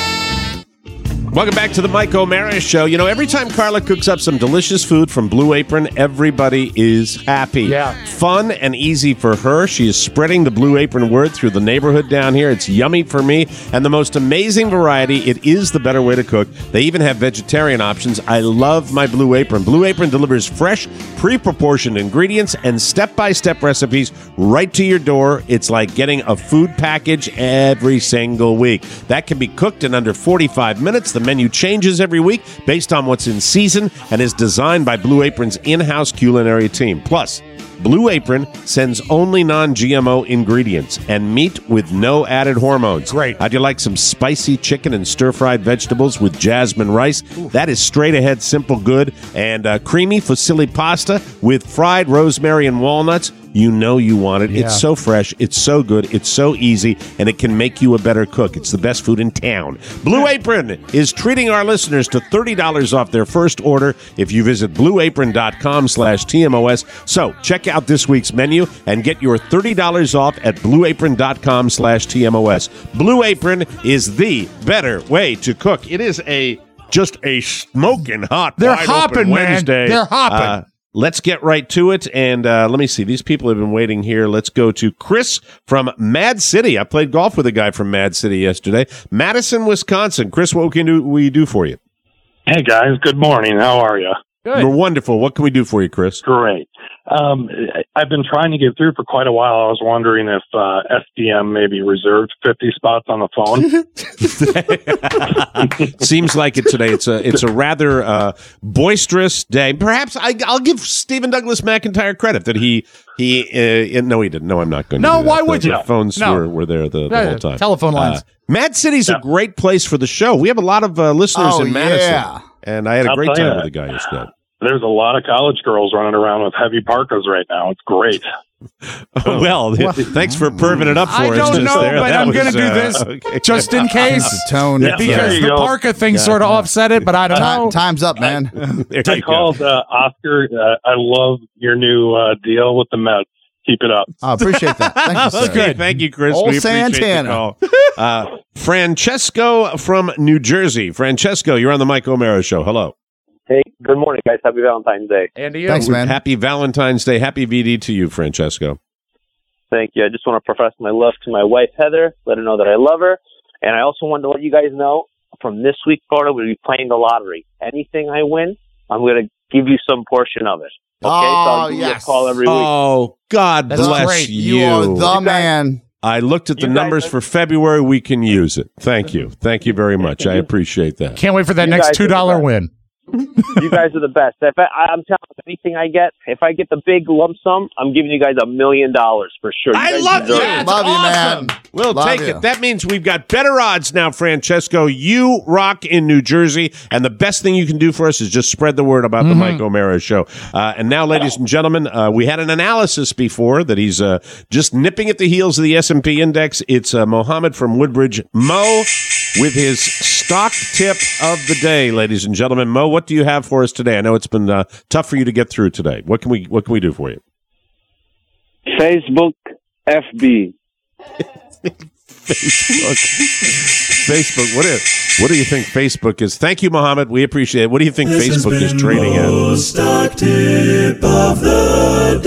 Welcome back to the Mike O'Mara Show. You know, every time Carla cooks up some delicious food from Blue Apron, everybody is happy. Yeah. Fun and easy for her. She is spreading the Blue Apron word through the neighborhood down here. It's yummy for me. And the most amazing variety. It is the better way to cook. They even have vegetarian options. I love my Blue Apron. Blue Apron delivers fresh, pre-proportioned ingredients and step-by-step recipes right to your door. It's like getting a food package every single week. That can be cooked in under forty-five minutes. The menu changes every week based on what's in season and is designed by Blue Apron's in-house culinary team. Plus, Blue Apron sends only non-G M O ingredients and meat with no added hormones. Great. How'd you like some spicy chicken and stir-fried vegetables with jasmine rice? Ooh. That is straight-ahead, simple good. And uh, creamy fusilli pasta with fried rosemary and walnuts. You know you want it. Yeah. It's so fresh. It's so good. It's so easy. And it can make you a better cook. It's the best food in town. Blue Apron is treating our listeners to thirty dollars off their first order if you visit blueapron.com slash TMOS. So check out this week's menu and get your thirty dollars off at blueapron.com slash TMOS. Blue Apron is the better way to cook. It is a just a smoking hot They're wide hopping, open man. Wednesday. They're hopping. Uh, Let's get right to it, and uh, let me see. These people have been waiting here. Let's go to Chris from Mad City. I played golf with a guy from Mad City yesterday. Madison, Wisconsin. Chris, what can do, we do for you? Hey, guys. Good morning. How are you? Good. We're wonderful. What can we do for you, Chris? Great. Um, I've been trying to get through for quite a while. I was wondering if uh, S D M maybe reserved fifty spots on the phone. Seems like it today. It's a it's a rather uh, boisterous day. Perhaps I, I'll give Stephen Douglas McIntyre credit that he he uh, no he didn't. No, I'm not going to. No, do that. why would the, you? The phones No. were, were there the, the Yeah, whole time. telephone lines. Uh, Mad City's a great place for the show. We have a lot of uh, listeners Oh, in Madison, yeah. and I had a I'll great tell you time with that. the guy yesterday. There's a lot of college girls running around with heavy parkas right now. It's great. well, thanks for perving it up for I us. don't just know, there. but That I'm was, going to do uh, this okay. just in case. Tone. Yeah, because there you the go. parka thing Yeah. sort of offset it, but I don't Time- know. Time's up, man. I called uh, Oscar. Uh, I love your new uh, deal with the Mets. Keep it up. I appreciate that. Thank you, sir. Okay, thank you, Chris. Old we appreciate Santana. the call. Uh, Francesco from New Jersey. Francesco, you're on the Mike O'Mara Show. Hello. Hey, good morning, guys. Happy Valentine's Day. And to you. Thanks, man. Happy Valentine's Day. Happy V D to you, Francesco. Thank you. I just want to profess my love to my wife, Heather, let her know that I love her. And I also wanted to let you guys know from this week forward, we'll be playing the lottery. Anything I win, I'm going to give you some portion of it. Okay? Oh, so I'll give you a yes. call every week. Oh, God That's bless great. you. You are the man. I looked at the You guys numbers are- for February. We can use it. Thank you. Thank you very much. I appreciate that. Can't wait for that You next guys two are the dollar best. win. You guys are the best. If I, I'm telling you, anything I get, if I get the big lump sum, I'm giving you guys a million dollars for sure. You I guys love deserve that. it. Love you, Awesome. man. We'll Love take you. it. That means we've got better odds now, Francesco. You rock in New Jersey, and the best thing you can do for us is just spread the word about the Mike O'Mara Show. Uh, and now, ladies and gentlemen, uh, we had an analysis before that he's uh, just nipping at the heels of the S and P index. It's uh, Mohammed from Woodbridge. Mo with his stock tip of the day, ladies and gentlemen. Mo, what do you have for us today? I know it's been uh, tough for you to get through today. What can we What can we do for you? Facebook F B. Facebook. Facebook. What do, what do you think Facebook is? Thank you, Mohammed. We appreciate it. What do you think This has Facebook is been trading Mo's stock tip of the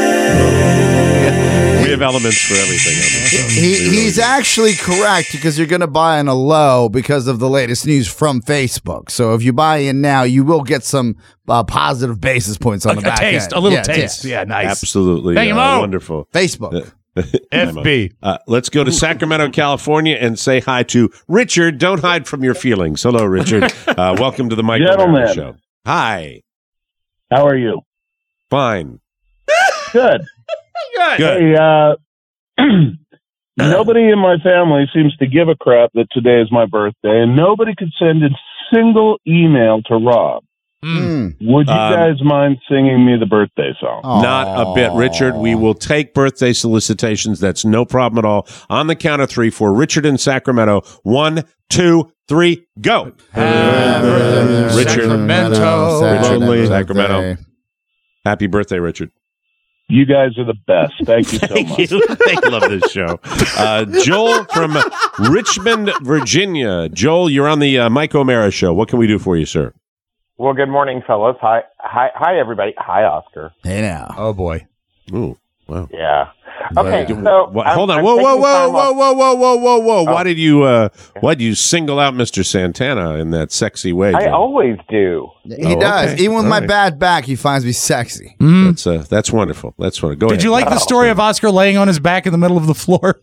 day. at? We have elements for everything on this show. He, We really he's do. actually correct because you're going to buy in a low because of the latest news from Facebook. So if you buy in now, you will get some uh, positive basis points on A- the a back taste, end. a little Yeah, taste. yeah. Yeah, nice. Absolutely. Thank you, uh, Mo. Wonderful. Facebook. F B. Uh, let's go to Sacramento, California, and say hi to Richard. Don't hide from your feelings. Hello, Richard. Uh, welcome to the Mike O'Mara Gentlemen. Show. Hi. How are you? Fine. Good. Good. Good. Hey, uh, nobody in my family seems to give a crap that today is my birthday, and nobody could send a single email to Rob. Mm. Would you Um, guys mind singing me the birthday song? Not a bit, Richard. We will take birthday solicitations. That's no problem at all. On the count of three for Richard in Sacramento. One, two, three, go. Richard. Sacramento. Richard in Sacramento. Sacramento. Happy birthday, Richard. You guys are the best. Thank you so Thank much. you. I love this show. Uh, Joel from Richmond, Virginia. Joel, you're on the uh, Mike O'Mara Show. What can we do for you, sir? Well, good morning, fellas. Hi, hi, hi, everybody. Hi, Oscar. Hey now. Oh boy. Ooh, wow. Yeah. Okay. Uh, So what- I'm- hold on. I'm Whoa, whoa, taking whoa, time whoa, off- whoa, whoa, whoa, whoa, whoa! Oh. Why did you? Uh, why did you single out Mister Santana in that sexy way? I Joel? always do. He Oh, does. okay. Even with All my right. bad back, he finds me sexy. That's uh, that's wonderful. That's wonderful. Go Did ahead. you like the story of Oscar laying on his back in the middle of the floor?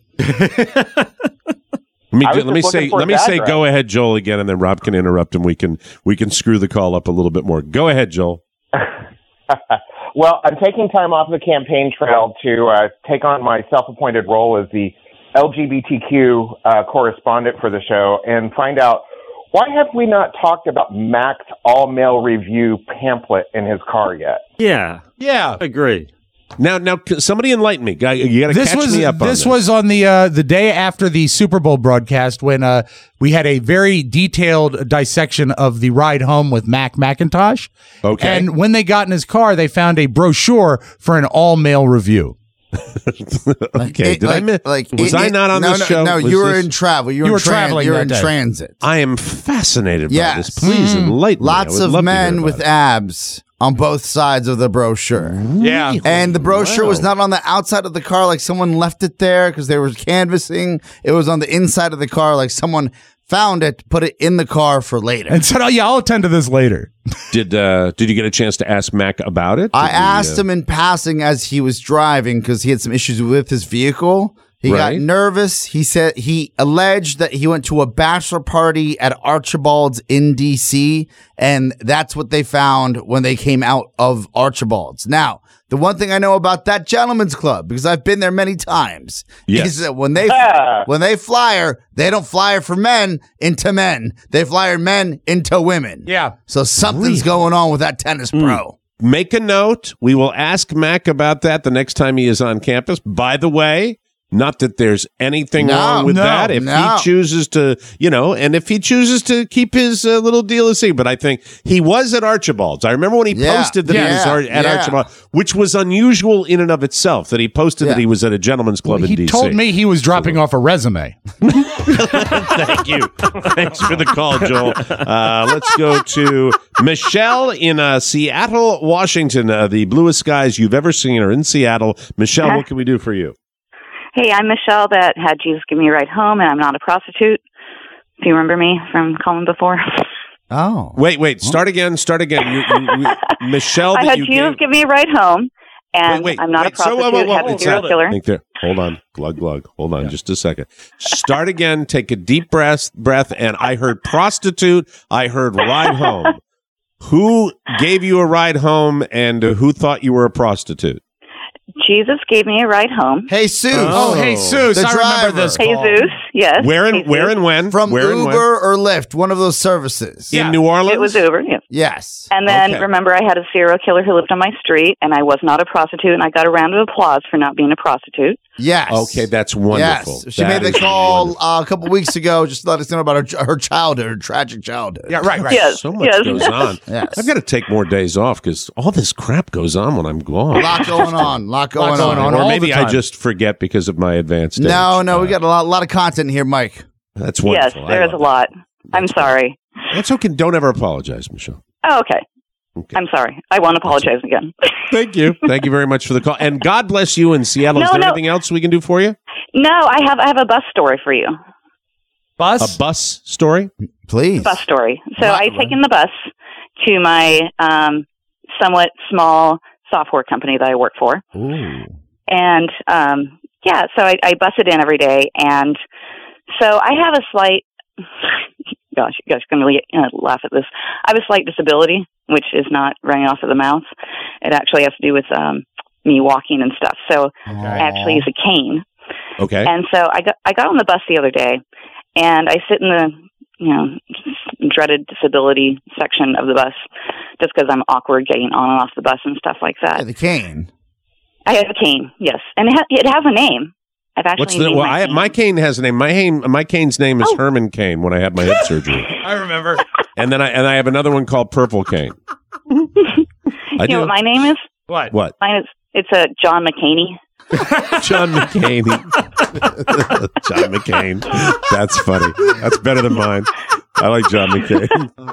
Let me I was let me just say looking for let me his say address. go ahead, Joel, again, and then Rob can interrupt and we can we can screw the call up a little bit more. Go ahead, Joel. Well, I'm taking time off the campaign trail to uh, take on my self-appointed role as the L G B T Q uh, correspondent for the show and find out why have we not talked about Mac's all-mail review pamphlet in his car yet? Yeah. Yeah. Agree. Now, now, c- somebody enlighten me. Guy, you got to This catch was me up on this this. was on the uh, the day after the Super Bowl broadcast when uh, we had a very detailed dissection of the ride home with Mac McIntosh. Okay. And when they got in his car, they found a brochure for an all mail review. Okay, It- did I like- miss? like, was it- I it- not on no, this no, show? No, Was you were this- in travel. You were, You in were tran- traveling You were that in day. transit. I am fascinated by Yes. this. Please Mm. enlighten me. I Lots would of love to hear men about with it. abs on both sides of the brochure. Yeah. And the brochure was Wow. not on the outside of the car like someone left it there because they were canvassing. It was on the inside of the car like someone found it, put it in the car for later. And said, oh, yeah, I'll attend to this later. Did uh, Did you get a chance to ask Mac about it? I Did he, asked uh, him in passing as he was driving because he had some issues with his vehicle. He Right. got nervous. He said he alleged that he went to a bachelor party at Archibald's in D C, and that's what they found when they came out of Archibald's. Now, the one thing I know about that gentleman's club, because I've been there many times, Yes. is that when they Ah. when they flyer, they don't flyer for men into men. They flyer men into women. Yeah. So something's going on with that tennis pro. Make a note. We will ask Mac about that the next time he is on campus. By the way, not that there's anything No, wrong with no, that. If no. he chooses to, you know, and if he chooses to keep his uh, little deal at sea, but I think he was at Archibald's. I remember when he Yeah, posted that he was yeah, ar- at yeah. Archibald, which was unusual in and of itself, that he posted that Yeah. he was at a gentleman's club in He D C. told me he was dropping off a resume. Thank you. Thanks for the call, Joel. Uh, let's go to Michelle in uh, Seattle, Washington. Uh, the bluest skies you've ever seen are in Seattle. Michelle, what can we do for you? Hey, I'm Michelle that had Jesus give me a ride home, and I'm not a prostitute. Do you remember me from calling before? Oh. Wait, wait. Start again. Start again. You, you, you, Michelle, I that had you Jesus gave... give me a ride home, and Wait, wait, I'm not wait. a So, prostitute. whoa, whoa, whoa. Had a It's serial not- killer. Think there. Hold on. Glug, glug. Hold on just a second. Start again. Take a deep breath, breath, and I heard prostitute. I heard ride home. Who gave you a ride home, and uh, who thought you were a prostitute? Jesus gave me a ride home. Hey, Seuss. Oh, Jesus, The I remember driver. this call. Jesus, yes. Where and Jesus. where and when? From where and Uber when? or Lyft, one of those services. In New Orleans? It was Uber, yeah. Yes. And then Okay. remember, I had a serial killer who lived on my street, and I was not a prostitute, and I got a round of applause for not being a prostitute. Yes. Okay, that's wonderful. Yes. She That made the is call uh, a couple weeks ago just to let us know about her, her childhood, her tragic childhood. Yeah, right, right. Yes, So much yes. goes on. Yes. I've got to take more days off because all this crap goes on when I'm A gone. lot going on. lot going, Lot going on. on. Or all maybe the I time. just forget because of my advanced age. No, no, we Uh, got a lot, lot of content here, Mike. That's Yes, wonderful. I there is a love lot. I'm That's sorry. that. That's okay. Don't ever apologize, Michelle. Oh, okay. Okay. I'm sorry. I won't apologize again. Thank you. Thank you very much for the call. And God bless you in Seattle. No, Is there no. anything else we can do for you? No, I have I have a bus story for you. Bus? A bus story? Please. Bus story. So Right, I right. taken the bus to my um, somewhat small software company that I work for, Ooh. and um, yeah, so I, I bus it in every day, and so I have a slight. Gosh, you guys are going to uh, laugh at this. I have a slight disability, which is not running off of the mouth. It actually has to do with um, me walking and stuff. So I actually use a cane. Okay. And so I got I got on the bus the other day, and I sit in the you know dreaded disability section of the bus just because I'm awkward getting on and off the bus and stuff like that. Yeah, the cane. I have a cane, yes, and it, ha- it has a name. I've actually What's the named well? my I, cane. my cane has a name. My cane, my cane's name is Oh. Herman Cane. When I had my hip surgery, I remember. and then I and I have another one called Purple Cane. I you do. know what my name is? What? What? Mine is it's a John McCaney. John McCain. John McCain. That's funny. That's better than mine. I like John McCain.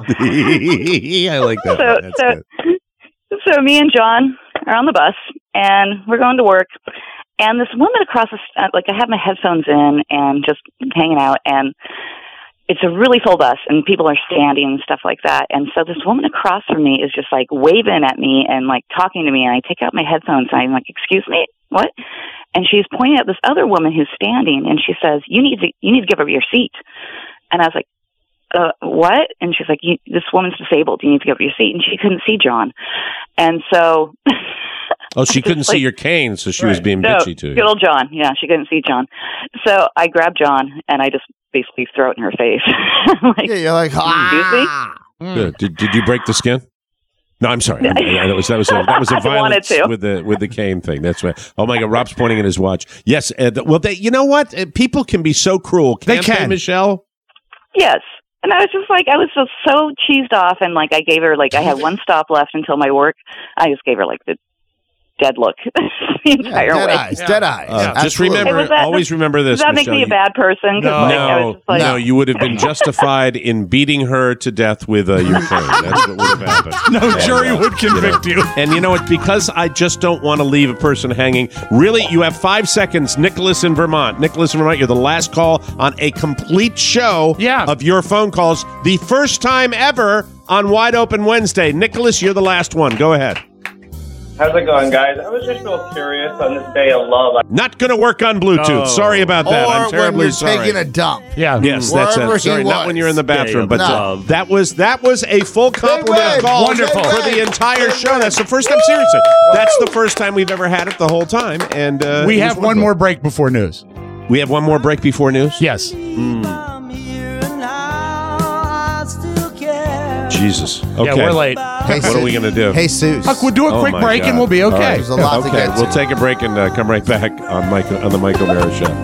I like that. So one. That's so good. so me and John are on the bus, and we're going to work. And this woman across the st- like I have my headphones in and just hanging out, and it's a really full bus, and people are standing and stuff like that. And so this woman across from me is just like waving at me and like talking to me. And I take out my headphones and I'm like, "Excuse me, what?" And she's pointing at this other woman who's standing, and she says, "You need to you need to give up your seat." And I was like, uh, "What?" And she's like, you, "This woman's disabled. You need to give up your seat." And she couldn't see John, and so. Oh, she couldn't see like- your cane, so she was being No, bitchy to you. good old John. Yeah, she couldn't see John. So I grabbed John and I just basically throw it in her face. like, Yeah, you're like, excuse ah. Good. Did Did you break the skin? No, I'm sorry. I- I- that was that was a, that was a I wanted violence to. with the with the cane thing. That's right. Oh my God, Rob's pointing at his watch. Yes. Uh, th- well, they, you know what? Uh, people can be so cruel. They Can't they, can. Michelle? Yes. And I was just like, I was just so cheesed off. And like, I gave her, like, I had one stop left until my work. I just gave her, like, the dead look the entire dead way. eyes, dead eyes. Uh, just Absolutely. remember, Hey, was that- always remember this. Does that make Michelle, me a bad person? 'Cause, like, I was No, just like, no, you would have been justified in beating her to death with uh, your cane. That's what would have happened. No And, jury uh, would convict you. And you know what? Because I just don't want to leave a person hanging. Really, you have five seconds. Nicholas in Vermont. Nicholas in Vermont, you're the last call on a complete show yeah. of your phone calls. The first time ever on Wide Open Wednesday. Nicholas, you're the last one. Go ahead. How's it going, guys? I was just real curious on this day of love. Not going to work on Bluetooth. No. Sorry about that. Or I'm terribly when you're sorry. taking a dump. Yeah. Yes, Wherever that's it. he Sorry, not was. when you're in the bathroom, but No. uh, that was that was a full compliment win. call Wonderful. for the entire show. That's the first time, seriously. That's the first time we've ever had it the whole time. And uh, we it was have one wonderful. more break before news. We have one more break before news? Yes. Jesus. Okay. Yeah, we're late. Hey, what are we going to do? Jesus. Huck, we'll do a Oh quick my break God. and we'll be All okay. right. There's a lot to Okay, get we'll to. take a break and uh, come right back on Mike on the Mike O'Mara Show.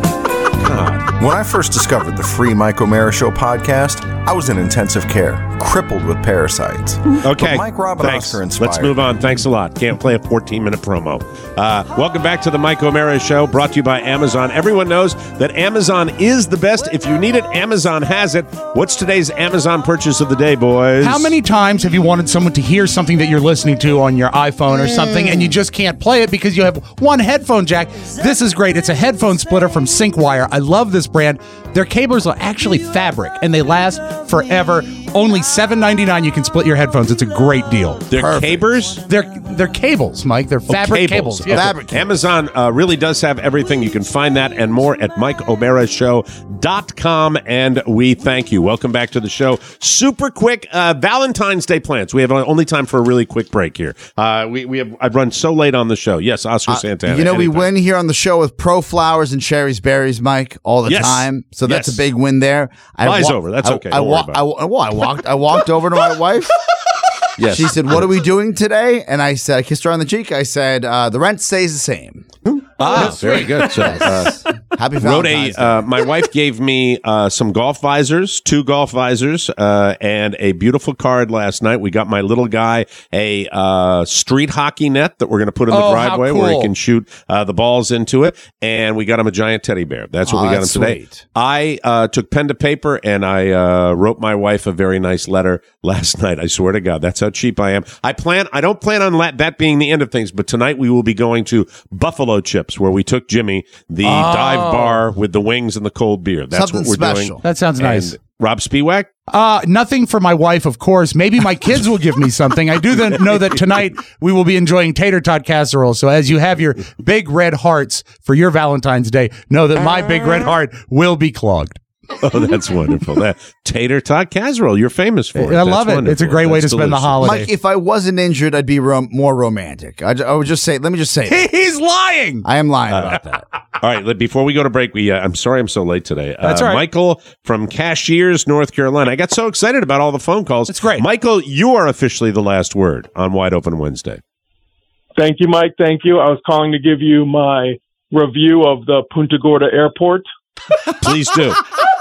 God. When I first discovered the free Mike O'Mara Show podcast, I was in intensive care, crippled with parasites. Okay. But Mike, Rob, and Thanks. Oscar inspired. Let's move on. Thanks a lot. Can't play a fourteen-minute promo. Uh, welcome back to the Mike O'Mara Show, brought to you by Amazon. Everyone knows that Amazon is the best. If you need it, Amazon has it. What's today's Amazon purchase of the day, boys? How many times have you wanted someone to hear something that you're listening to on your iPhone or something and you just can't play it because you have one headphone jack? This is great. It's a headphone splitter from SyncWire. I love this brand. Their cables are actually fabric and they last forever. Only seven ninety-nine you can split your headphones. It's a great deal. They're cabers? They're they're cables, Mike. They're fabric Oh, cables. Okay. Yeah. Fabric cables. Amazon uh, really does have everything. You can find that and more at Mike O'Mara Show dot com, and we thank you. Welcome back to the show. Super quick uh, Valentine's Day plans. We have only time for a really quick break here. Uh, we we have I've run so late on the show. Yes, Oscar Uh, Santana. you know, we anytime. win here on the show with Pro Flowers and Cherries Berries, Mike, all the Yes. time. So that's Yes. a big win there. Flies over. That's I- okay. I, Don't worry wa- about I, wa- well, I walked. I walked over to my wife. Yes. She said, "What are we doing today?" And I said, I kissed her on the cheek. I said, uh, "The rent stays the same." Ah, very good. So, uh, Happy wrote a. Valentine's Day. Uh, my wife gave me uh, some golf visors, two golf visors, uh, and a beautiful card last night. We got my little guy a uh, street hockey net that we're going to put in the Oh, how driveway where he cool. can shoot uh, the balls into it, and we got him a giant teddy bear. That's what Oh, we got him that's today. sweet. I uh, took pen to paper and I uh, wrote my wife a very nice letter last night. I swear to God, that's how cheap I am. I plan. I don't plan on la- that being the end of things, but tonight we will be going to Buffalo Chips, where we took Jimmy, the Oh. dive bar with the wings and the cold beer. That's Something what we're special. doing. That sounds nice. And Rob Spiewak? Uh, nothing for my wife, of course. Maybe my kids will give me something. I do then know that tonight we will be enjoying tater tot casserole. So as you have your big red hearts for your Valentine's Day, know that my big red heart will be clogged. Oh, that's wonderful. That tater tot casserole. You're famous for it. I love That's it. It's a wonderful. great way That's to spend the delicious. holiday. Mike, if I wasn't injured, I'd be rom- more romantic. I, I would just say, let me just say, it. He's lying. I am lying about that. All right, let- before we go to break, we uh, I'm sorry I'm so late today. Uh, That's all right. Michael from Cashiers, North Carolina. I got so excited about all the phone calls. It's great. Michael, you are officially the last word on Wide Open Wednesday. Thank you, Mike. Thank you. I was calling to give you my review of the Punta Gorda Airport. Please do.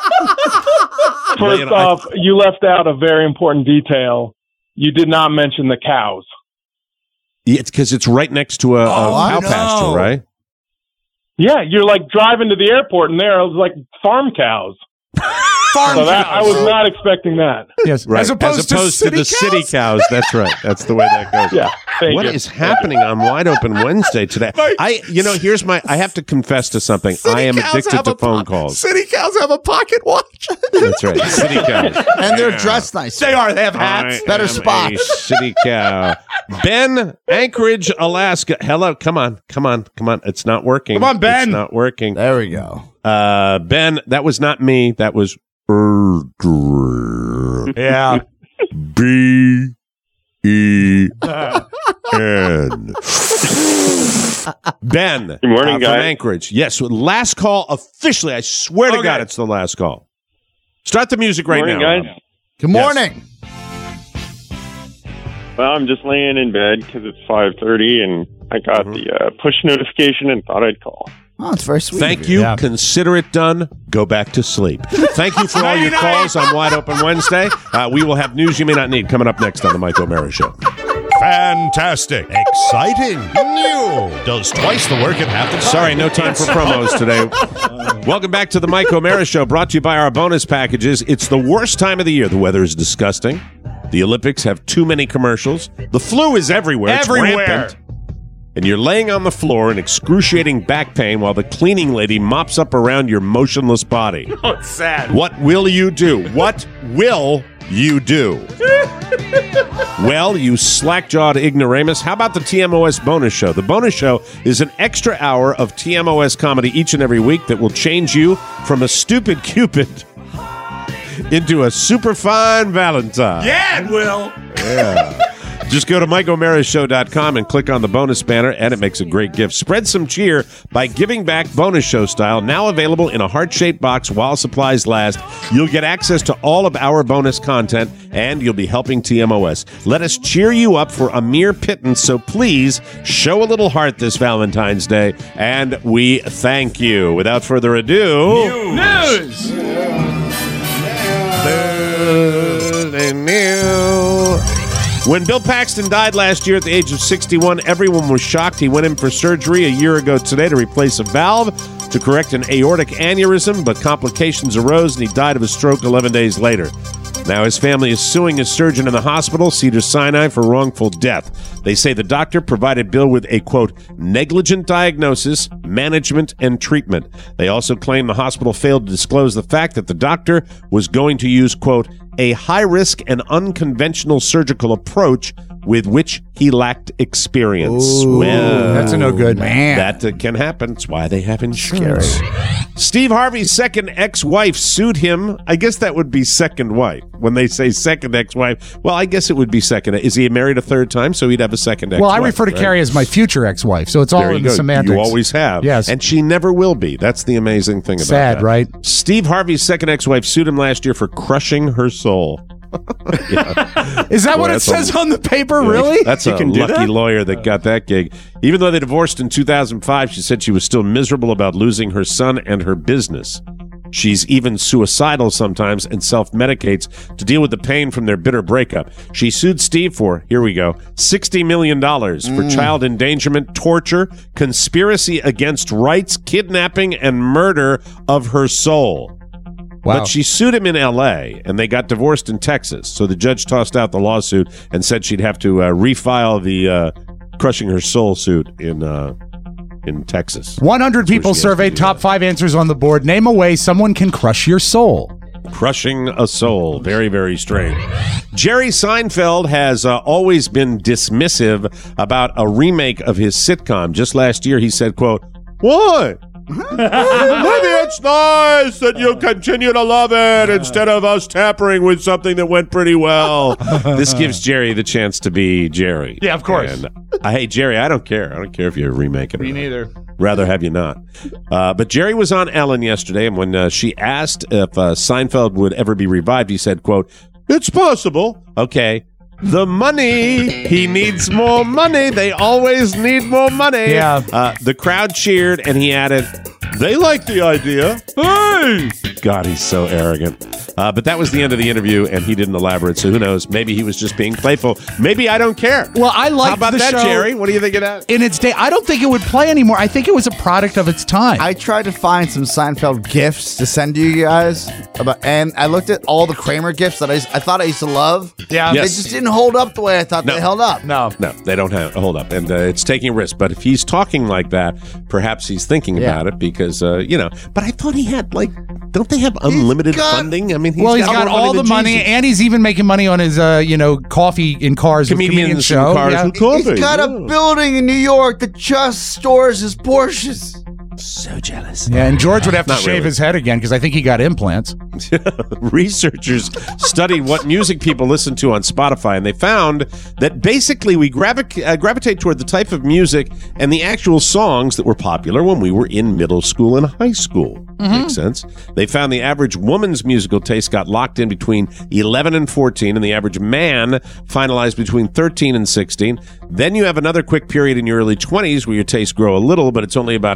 First Man, I- off, you left out a very important detail. You did not mention the cows. Yeah, it's because it's right next to a, a Oh, I cow know. pasture, right? Yeah, you're like driving to the airport, and there was like farm cows. Farm So that, I cows. was not expecting that. Yes. Right. As opposed, to, city the city cows? cows. That's right. That's the way that goes. Yeah. Thank What you. is happening on Wide Open Wednesday today? I, you know, here's my. I have to confess to something. I am cows addicted have to a phone po- calls. City cows have a pocket watch. That's right. City cows. And they're Yeah. dressed nice. They are. They have hats. I Better am spot. a city cow. Ben, Anchorage, Alaska. Hello. Come on. Come on. Come on. It's not working. Come on, Ben. It's not working. There we go. Uh, Ben, that was not me. That was Yeah. B E N. Ben. Good morning, uh, guys. From Anchorage. Yes. Last call officially. I swear to Okay. God, it's the last call. Start the music right morning, now. guys. Good morning. Well, I'm just laying in bed because it's five thirty, and I got Mm-hmm. the uh, push notification and thought I'd call. Oh, it's very sweet. Thank of you. Yeah. Consider it done. Go back to sleep. Thank you for all your calls on Wide Open Wednesday. Uh, we will have news you may not need coming up next on the Mike O'Mara Show. Fantastic. Exciting. New. Does twice the work at half the time. Sorry, no time for promos today. Welcome back to the Mike O'Mara Show, brought to you by our bonus packages. It's the worst time of the year. The weather is disgusting. The Olympics have too many commercials. The flu is everywhere. Everywhere. It's rampant. And you're laying on the floor in excruciating back pain while the cleaning lady mops up around your motionless body. Oh, it's sad. What will you do? What will you do? Well, you slack-jawed ignoramus, how about the T M O S bonus show? The bonus show is an extra hour of T M O S comedy each and every week that will change you from a stupid Cupid into a super fine Valentine. Yeah, it will. Yeah. Just go to Mike O'Mara Show dot com and click on the bonus banner, and it makes a great gift. Spread some cheer by giving back bonus show style, now available in a heart-shaped box while supplies last. You'll get access to all of our bonus content, and you'll be helping T M O S. Let us cheer you up for a mere pittance, so please show a little heart this Valentine's Day, and we thank you. Without further ado... News! News! When Bill Paxton died last year at the age of sixty-one, everyone was shocked. He went in for surgery a year ago today to replace a valve to correct an aortic aneurysm, but complications arose and he died of a stroke eleven days later. Now his family is suing his surgeon in the hospital, Cedars-Sinai, for wrongful death. They say the doctor provided Bill with a, quote, negligent diagnosis, management, and treatment. They also claim the hospital failed to disclose the fact that the doctor was going to use, quote, a high-risk and unconventional surgical approach with which he lacked experience. Ooh, well, that's a no good, man. That uh, can happen. That's why they have insurance. Steve Harvey's second ex-wife sued him. I guess that would be second wife. When they say second ex-wife, well, I guess it would be second. Is he married a third time? So he'd have a second ex-wife. Well, I refer to right? Carrie as my future ex-wife, so it's all there you in go. the semantics. You always have. Yes. And she never will be. That's the amazing thing about Sad, that. right? Steve Harvey's second ex-wife sued him last year for crushing her soul. Yeah. Is that Boy, what it says a, on the paper, yeah, really? That's you a can lucky that? lawyer that got that gig. Even though they divorced in two thousand five, she said she was still miserable about losing her son and her business. She's even suicidal sometimes and self-medicates to deal with the pain from their bitter breakup. She sued Steve for, here we go, sixty million dollars for mm. child endangerment, torture, conspiracy against rights, kidnapping, and murder of her soul. Wow. But she sued him in L A, and they got divorced in Texas. So the judge tossed out the lawsuit and said she'd have to uh, refile the uh, crushing her soul suit in uh, in Texas. one hundred people surveyed, top five answers on the board. Name a way someone can crush your soul. Crushing a soul. Very, very strange. Jerry Seinfeld has uh, always been dismissive about a remake of his sitcom. Just last year, he said, quote, "Why? Maybe it's nice that you continue to love it instead of us tampering with something that went pretty well." This gives Jerry the chance to be Jerry. Yeah, of course. And I hate Jerry. I don't care. I don't care if you remake it or Me not. neither. Rather have you not. Uh, but Jerry was on Ellen yesterday, and when uh, she asked if uh, Seinfeld would ever be revived, he said, quote, "It's possible." Okay. The money. He needs more money. They always need more money. Yeah. Uh, the crowd cheered, and he added, "They like the idea." Hey! God, he's so arrogant. Uh, but that was the end of the interview, and he didn't elaborate, so who knows? Maybe he was just being playful. Maybe I don't care. Well, I like How about the that, show Jerry? What do you think of that? in its day. I don't think it would play anymore. I think it was a product of its time. I tried to find some Seinfeld gifts to send to you guys, about, and I looked at all the Kramer gifts that I, I thought I used to love. Yeah. They Yes. just didn't hold up the way I thought No. they held up. no. No, they don't have hold up, and uh, it's taking a risk. But if he's talking like that, perhaps he's thinking Yeah. about it because uh, you know. But I thought he had like, don't they have unlimited got- funding? I mean, he's Well, he's got, got more all the than money, Jesus. and he's even making money on his, uh, you know, coffee in cars with Comedians comedian in show. cars Yeah. with coffee. He's got a Yeah. building in New York that just stores his Porsches. So jealous. Yeah, and George would have to Not shave really. his head again because I think he got implants. Researchers studied what music people listen to on Spotify, and they found that basically we gravi- uh, gravitate toward the type of music and the actual songs that were popular when we were in middle school and high school. Mm-hmm. Makes sense. They found the average woman's musical taste got locked in between eleven and fourteen, and the average man finalized between thirteen and sixteen. Then you have another quick period in your early twenties where your tastes grow a little, but it's only about half as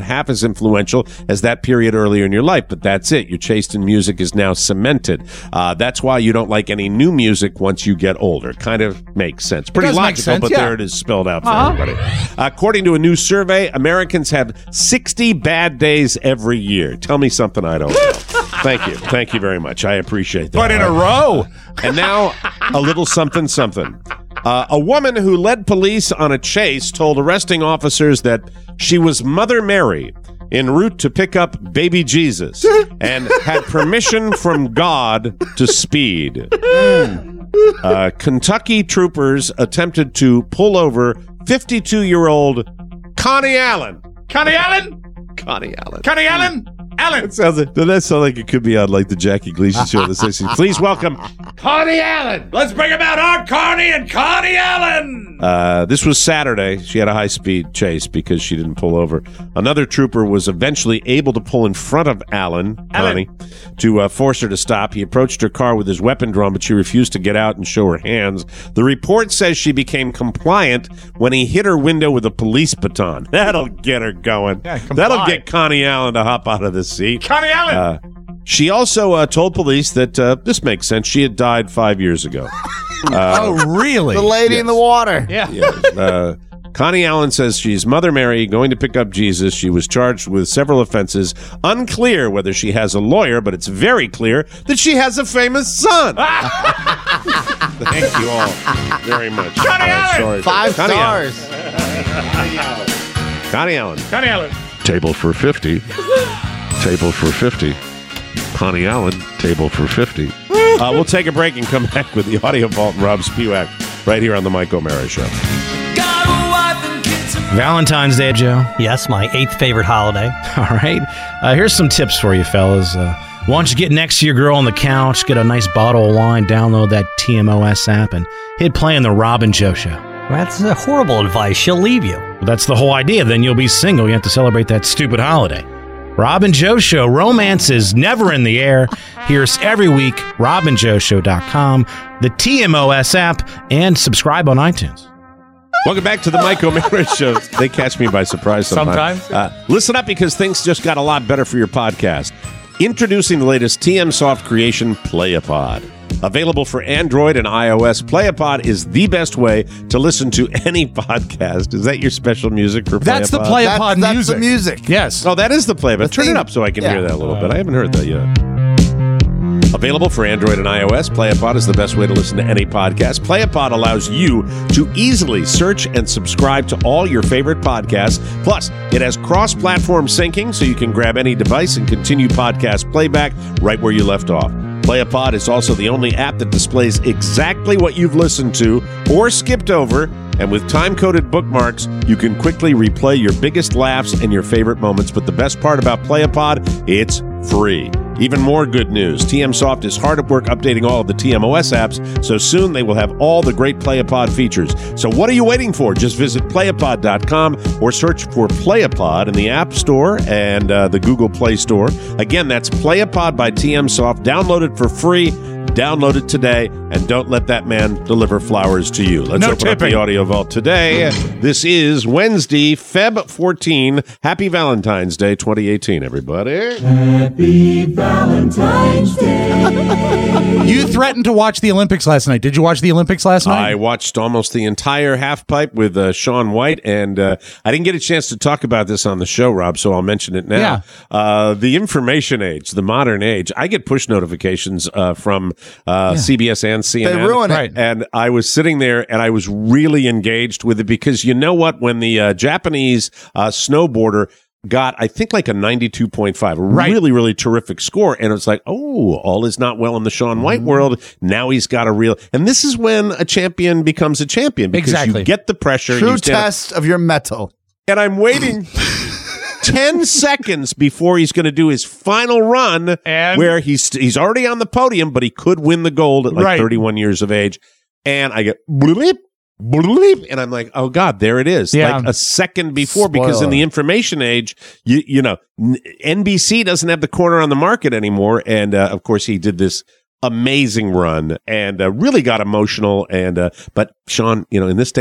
influential as that period earlier in your life, but that's it. Your taste in music is now cemented. Uh, that's why you don't like any new music once you get older. Kind of makes sense. Pretty does make logical, sense, but yeah. there it is spelled out for Uh-huh. everybody. According to a new survey, Americans have sixty bad days every year. Tell me something I don't know. Thank you. Thank you very much. I appreciate that. But in a row. And now, a little something, something. Uh, a woman who led police on a chase told arresting officers that she was Mother Mary en route to pick up baby Jesus and had permission from God to speed. Uh, Kentucky troopers attempted to pull over fifty-two-year-old Connie Allen. Connie Allen? Connie Allen. Connie Allen? Allen. That sounds like, doesn't that sound like it could be on like the Jackie Gleason show in the sixties? Please welcome Connie Allen. Let's bring him out, our Connie and Connie Allen. Uh, this was Saturday. She had a high-speed chase because she didn't pull over. Another trooper was eventually able to pull in front of Allen, Connie, to uh, force her to stop. He approached her car with his weapon drawn, but she refused to get out and show her hands. The report says she became compliant when he hit her window with a police baton. That'll get her going. Yeah, comply. That'll get Connie Allen to hop out of the seat. Connie Allen. Uh, she also uh, told police that uh, this makes sense. She had died five years ago. Uh, oh, really? The lady in the water. Yeah. yeah. Uh, Connie Allen says she's Mother Mary going to pick up Jesus. She was charged with several offenses. Unclear whether she has a lawyer, but it's very clear that she has a famous son. Thank you all very much. Connie Uh, Allen! sorry. Five Connie Allen. stars. Connie Allen. Connie Allen. Table for fifty. Table for fifty. Connie Allen. Table for fifty. Uh, we'll take a break and come back with the Audio Vault and Rob Spewak right here on the Mike O'Mara Show. Valentine's Day, Joe. Yes, my eighth favorite holiday. All right. Uh, here's some tips for you, fellas. Uh, why don't you get next to your girl on the couch, get a nice bottle of wine, download that T M O S app, and hit play on the Rob and Joe Show. That's uh, horrible advice. She'll leave you. Well, that's the whole idea. Then you'll be single. You have to celebrate that stupid holiday. Rob and Joe Show. Romance is never in the air. Hear us every week. rob and joe show dot com, the T M O S app, and subscribe on iTunes. Welcome back to the Mike O'Mara Show. They catch me by surprise sometimes. Sometimes. Uh, listen up because things just got a lot better for your podcast. Introducing the latest T M Soft creation, Playapod. Available for Android and iOS, Playapod is the best way to listen to any podcast. Is that your special music for Playapod? That's the Playapod That's, that's music. the music. Yes. Oh, that is the Playapod. The Turn theme- it up so I can yeah. hear that a little bit. I haven't heard that yet. Available for Android and iOS, Playapod is the best way to listen to any podcast. Playapod allows you to easily search and subscribe to all your favorite podcasts. Plus, it has cross-platform syncing, so you can grab any device and continue podcast playback right where you left off. Playapod is also the only app that displays exactly what you've listened to or skipped over, and with time-coded bookmarks, you can quickly replay your biggest laughs and your favorite moments. But the best part about Playapod, it's free. Even more good news. T M Soft is hard at work updating all of the T M O S apps, so soon they will have all the great Playapod features. So what are you waiting for? Just visit playapod dot com or search for Playapod in the App Store and uh, the Google Play Store. Again, that's Playapod by T M Soft. Download it for free. Download it today, and don't let that man deliver flowers to you. Let's No open up tipping. the Audio Vault today. This is Wednesday, February fourteenth. Happy Valentine's Day twenty eighteen, everybody. Happy Valentine's Day. You threatened to watch the Olympics last night. Did you watch the Olympics last night? I watched almost the entire half pipe with uh, Sean White, and uh, I didn't get a chance to talk about this on the show, Rob, so I'll mention it now. Yeah. Uh, the information age, the modern age, I get push notifications uh, from uh, Yeah. C B S and C N N. They ruin it. Right. And I was sitting there, and I was really engaged with it because you know what? When the uh, Japanese uh, snowboarder got, I think, like a ninety-two point five, a Right. really, really terrific score. And it's like, oh, all is not well in the Sean White world. Now he's got a real, and this is when a champion becomes a champion because Exactly. you get the pressure. True you stand up- test of your metal. and I'm waiting ten seconds before he's going to do his final run, And? where he's he's already on the podium, but he could win the gold at like Right. thirty-one years of age. And I get bleep, bleep, and I'm like, oh God, there it is. Yeah. Like a second before, because in Spoiler. the information age, you you know, n- N B C doesn't have the corner on the market anymore. And uh, of course, he did this amazing run and uh, really got emotional. And uh, but Sean, you know, in this day and age,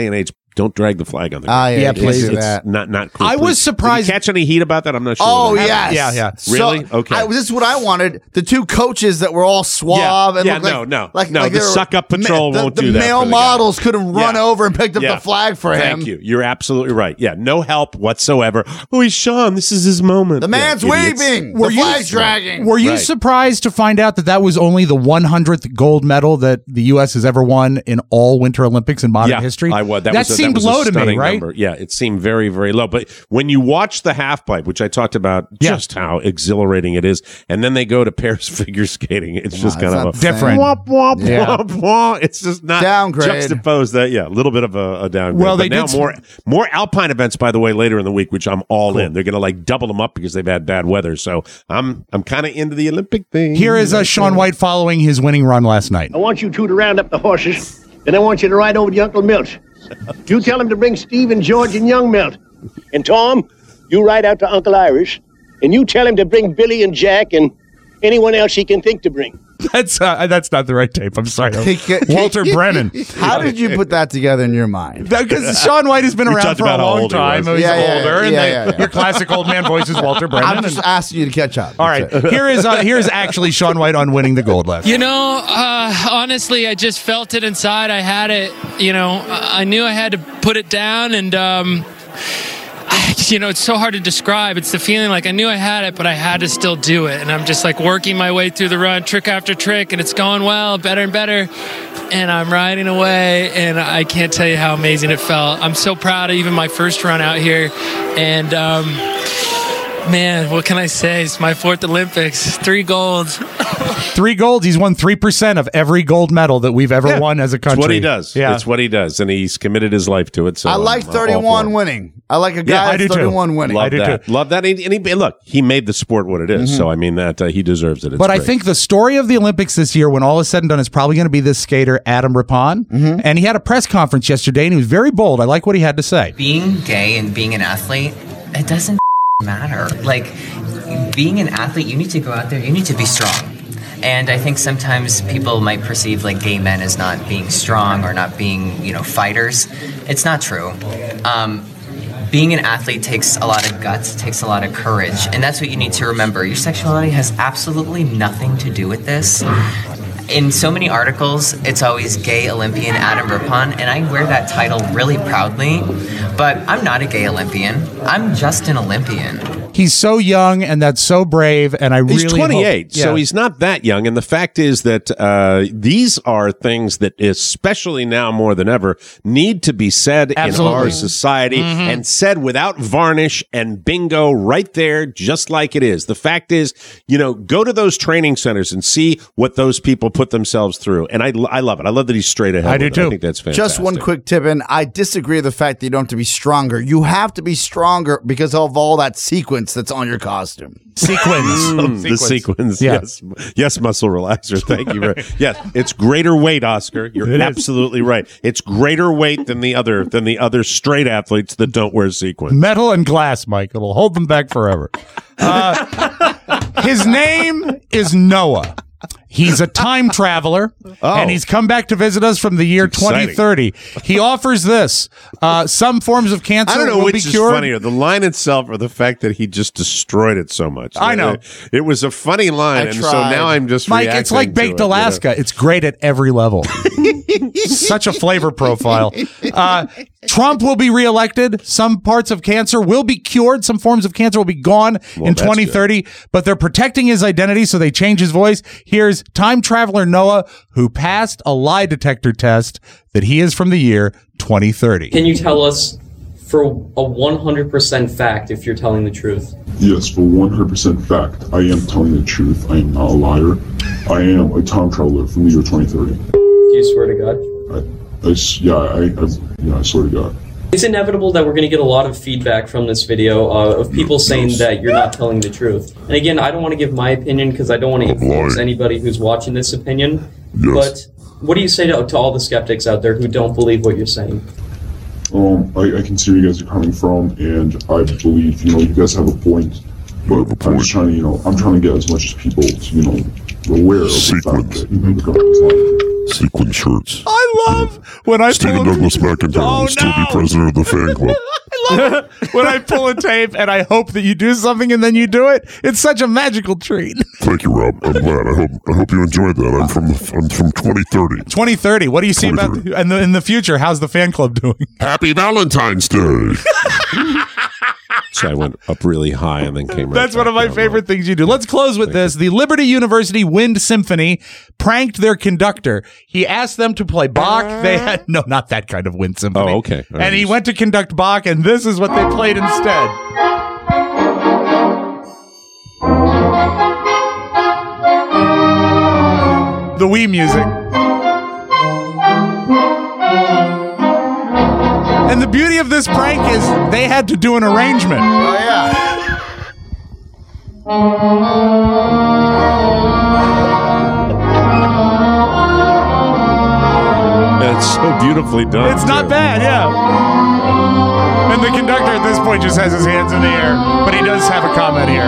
don't drag the flag on the Ah, ground. yeah, Yeah, please please. do It's that. not not cool. I was Please. surprised- Did you catch any heat about that? I'm not sure. Oh what happened. yes, Yeah, yeah. Really? So, Okay. I, this is what I wanted. The two coaches that were all suave Yeah, and yeah, looked like, no, no. like, No, like the they were- suck-up patrol ma- the, won't the do that male for the guy. models could have run Yeah. over and picked up Yeah. the flag for him. Thank you. You're absolutely right. Yeah, no help whatsoever. Oh, he's Sean. This is his moment. The man's Yeah, idiots. weeping. Were the you- flag's dragging. Were you Right. surprised to find out that that was only the one hundredth gold medal that the U S has ever won in all Winter Olympics in modern Yeah, history? I was. That, that was a, seemed that was a low to me, stunning right? number. Yeah, it seemed very, very low. But when you watch the half pipe, which I talked about, Yeah. just how exhilarating it is, and then they go to pairs figure skating, it's just Nah, kind it's of not a the same. Different. womp womp Yeah. womp womp. It's just not Downgrade. juxtaposed. That yeah, a little bit of a, a downgrade. Well, but they now did- more more alpine events, by the way, later in the week, which I'm all in. They're going to like double them up because they've had bad weather. So I'm I'm kind of into the Olympic thing. Here is uh, Shaun White following his winning run last night. I want you two to round up the horses, and I want you to ride over to Uncle Milt. You tell him to bring Steve and George and young Milt. And Tom, you ride out to Uncle Irish, and you tell him to bring Billy and Jack and anyone else he can think to bring. That's uh, that's not the right tape. I'm sorry. He ca- Walter Brennan. How did you put that together in your mind? Because Shaun White has been We around talked for a about how long old he time. was. He's Yeah, yeah, older, and yeah, they- yeah, yeah. your classic old man voice is Walter Brennan. I'm just and- asking you to catch up. all right, here is uh, here is actually Shaun White on winning the gold last. You know, uh, honestly, I just felt it inside. I had it. You know, I I knew I had to put it down, and um, I, you know, it's so hard to describe. It's the feeling like I knew I had it, but I had to still do it. And I'm just like working my way through the run, trick after trick, and it's going well, better and better. And I'm riding away, and I can't tell you how amazing it felt. I'm so proud of even my first run out here, and. Um, Man, what can I say? It's my fourth Olympics. Three golds. Three golds. He's won three percent of every gold medal that we've ever Yeah. won as a It's country. what he does. Yeah. It's what he does, and he's committed his life to it. So I like I'm, uh, all for thirty-one him. winning. I like a Yeah, guy I that's do too. thirty-one winning. Love I do that. too. Love that. And, he, and he, look, he made the sport what it is. So I mean that uh, he deserves it. It's But I great. think the story of the Olympics this year, when all is said and done, is probably going to be this skater, Adam Rippon. Mm-hmm. And he had a press conference yesterday, and he was very bold. I like what he had to say. Being gay and being an athlete, it doesn't matter. Like, being an athlete, you need to go out there, you need to be strong. And I think sometimes people might perceive like gay men as not being strong or not being, you know, fighters. It's not true. Um, being an athlete takes a lot of guts, takes a lot of courage, and that's what you need to remember. Your sexuality has absolutely nothing to do with this. In so many articles, it's always gay Olympian Adam Rippon, and I wear that title really proudly, but I'm not a gay Olympian. I'm just an Olympian. He's so young, and that's so brave, and I He's really twenty-eight, hope, yeah. so he's not that young. And the fact is that uh, these are things that, especially now more than ever, need to be said Absolutely. in our society Mhm. and said without varnish and bingo right there, just like it is. The fact is, you know, go to those training centers and see what those people put themselves through. And I, I love it. I love that he's straight ahead. I do with it. too. I think that's fantastic. Just one quick tip, and I disagree with the fact that you don't have to be stronger. You have to be stronger because of all that sequence that's on your costume. Sequins. Mm, the sequins. Yeah. Yes. Yes, muscle relaxer. Thank you. Very, yes. It's greater weight, Oscar. You're It is. absolutely right. It's greater weight than the other than the other straight athletes that don't wear sequins. Metal and glass, Mike. It'll hold them back forever. Uh, his name is Noah. He's a time traveler, Oh. and he's come back to visit us from the year Exciting. twenty thirty. He offers this. Uh, some forms of cancer I don't know will which be is cured. funnier, the line itself or the fact that he just destroyed it so much. I know. It, it was a funny line, I and so tried. now I'm just Mike, it's reacting like to baked it, you know. Alaska. It's great at every level. Such a flavor profile. Uh, Trump will be reelected. Some parts of cancer will be cured. Some forms of cancer will be gone Well, in that's twenty thirty, but they're protecting his identity, so they change his voice. Here's time traveler Noah, who passed a lie detector test that he is from the year twenty thirty. Can you tell us for a one hundred percent fact if you're telling the truth? Yes, for one hundred percent fact, I am telling the truth. I am not a liar. I am a time traveler from the year twenty thirty. Do you swear to God? I, I s- yeah, I, I, yeah, I swear to God. It's inevitable that we're going to get a lot of feedback from this video uh, of people saying that you're not telling the truth. And again, I don't want to give my opinion because I don't want to influence anybody who's watching this opinion. Yes. But what do you say to, to all the skeptics out there who don't believe what you're saying? Um, I, I can see where you guys are coming from, and I believe, you know, you guys have a point. But I'm just trying to, you know, I'm trying to get as much as people to, you know, aware of the fact that, you know, the government's lying. sequin shirts. I love when I Stephen pull a- Douglas McIntyre Oh, will still no. be president of the fan club. I love it when I pull a tape and I hope that you do something and then you do it. It's such a magical treat. Thank you, Rob. I'm glad. I hope I hope you enjoyed that. I'm from I'm from twenty thirty. twenty thirty. What do you see about in the, in the future? How's the fan club doing? Happy Valentine's Day. So I went up really high and then came right That's back one of my down favorite things you do. Let's close with this. The Liberty University Wind Symphony pranked their conductor. He asked them to play Bach. They had no, not that kind of wind symphony. Oh, okay. All right. And he went to conduct Bach, and this is what they played instead. The Wii music. And the beauty of this prank is they had to do an arrangement. Oh, yeah. It's so beautifully done. It's not too. bad, yeah. And the conductor at this point just has his hands in the air, but he does have a comment here.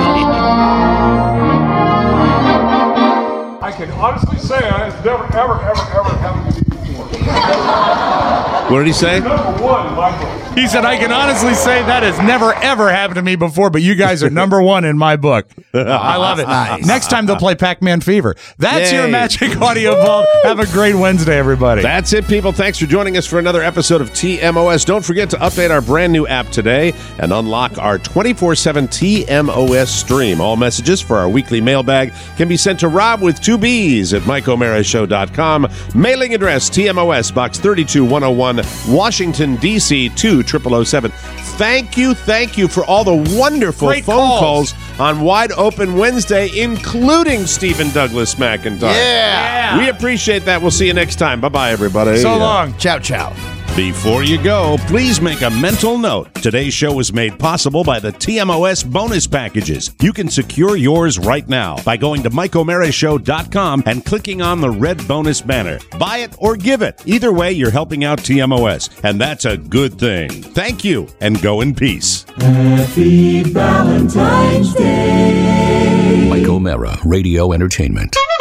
I can honestly say I have never, ever, ever, ever happened to me before. What did he say? Number one in my book. He said, I can honestly say that has never, ever happened to me before, but you guys are number one in my book. I love it. Nice. Next time they'll play Pac-Man Fever. That's Yay. your Magic Audio Vault. Have a great Wednesday, everybody. That's it, people. Thanks for joining us for another episode of T M O S. Don't forget to update our brand new app today and unlock our twenty-four seven T M O S stream. All messages for our weekly mailbag can be sent to Rob with two B's at Mike O'Mara Show dot com. Mailing address T M O S, Box thirty-two one oh one, Washington, D C two zero zero zero seven. Thank you, thank you for all the wonderful Great phone calls. calls on Wide Open Wednesday, including Stephen Douglas McIntyre. Yeah. We appreciate that. We'll see you next time. Bye-bye, everybody. So long. Ciao, ciao. Before you go, please make a mental note. Today's show was made possible by the T M O S bonus packages. You can secure yours right now by going to Mike O'Mara Show dot com and clicking on the red bonus banner. Buy it or give it. Either way, you're helping out T M O S, and that's a good thing. Thank you, and go in peace. Happy Valentine's Day. Mike O'Mara, Radio Entertainment.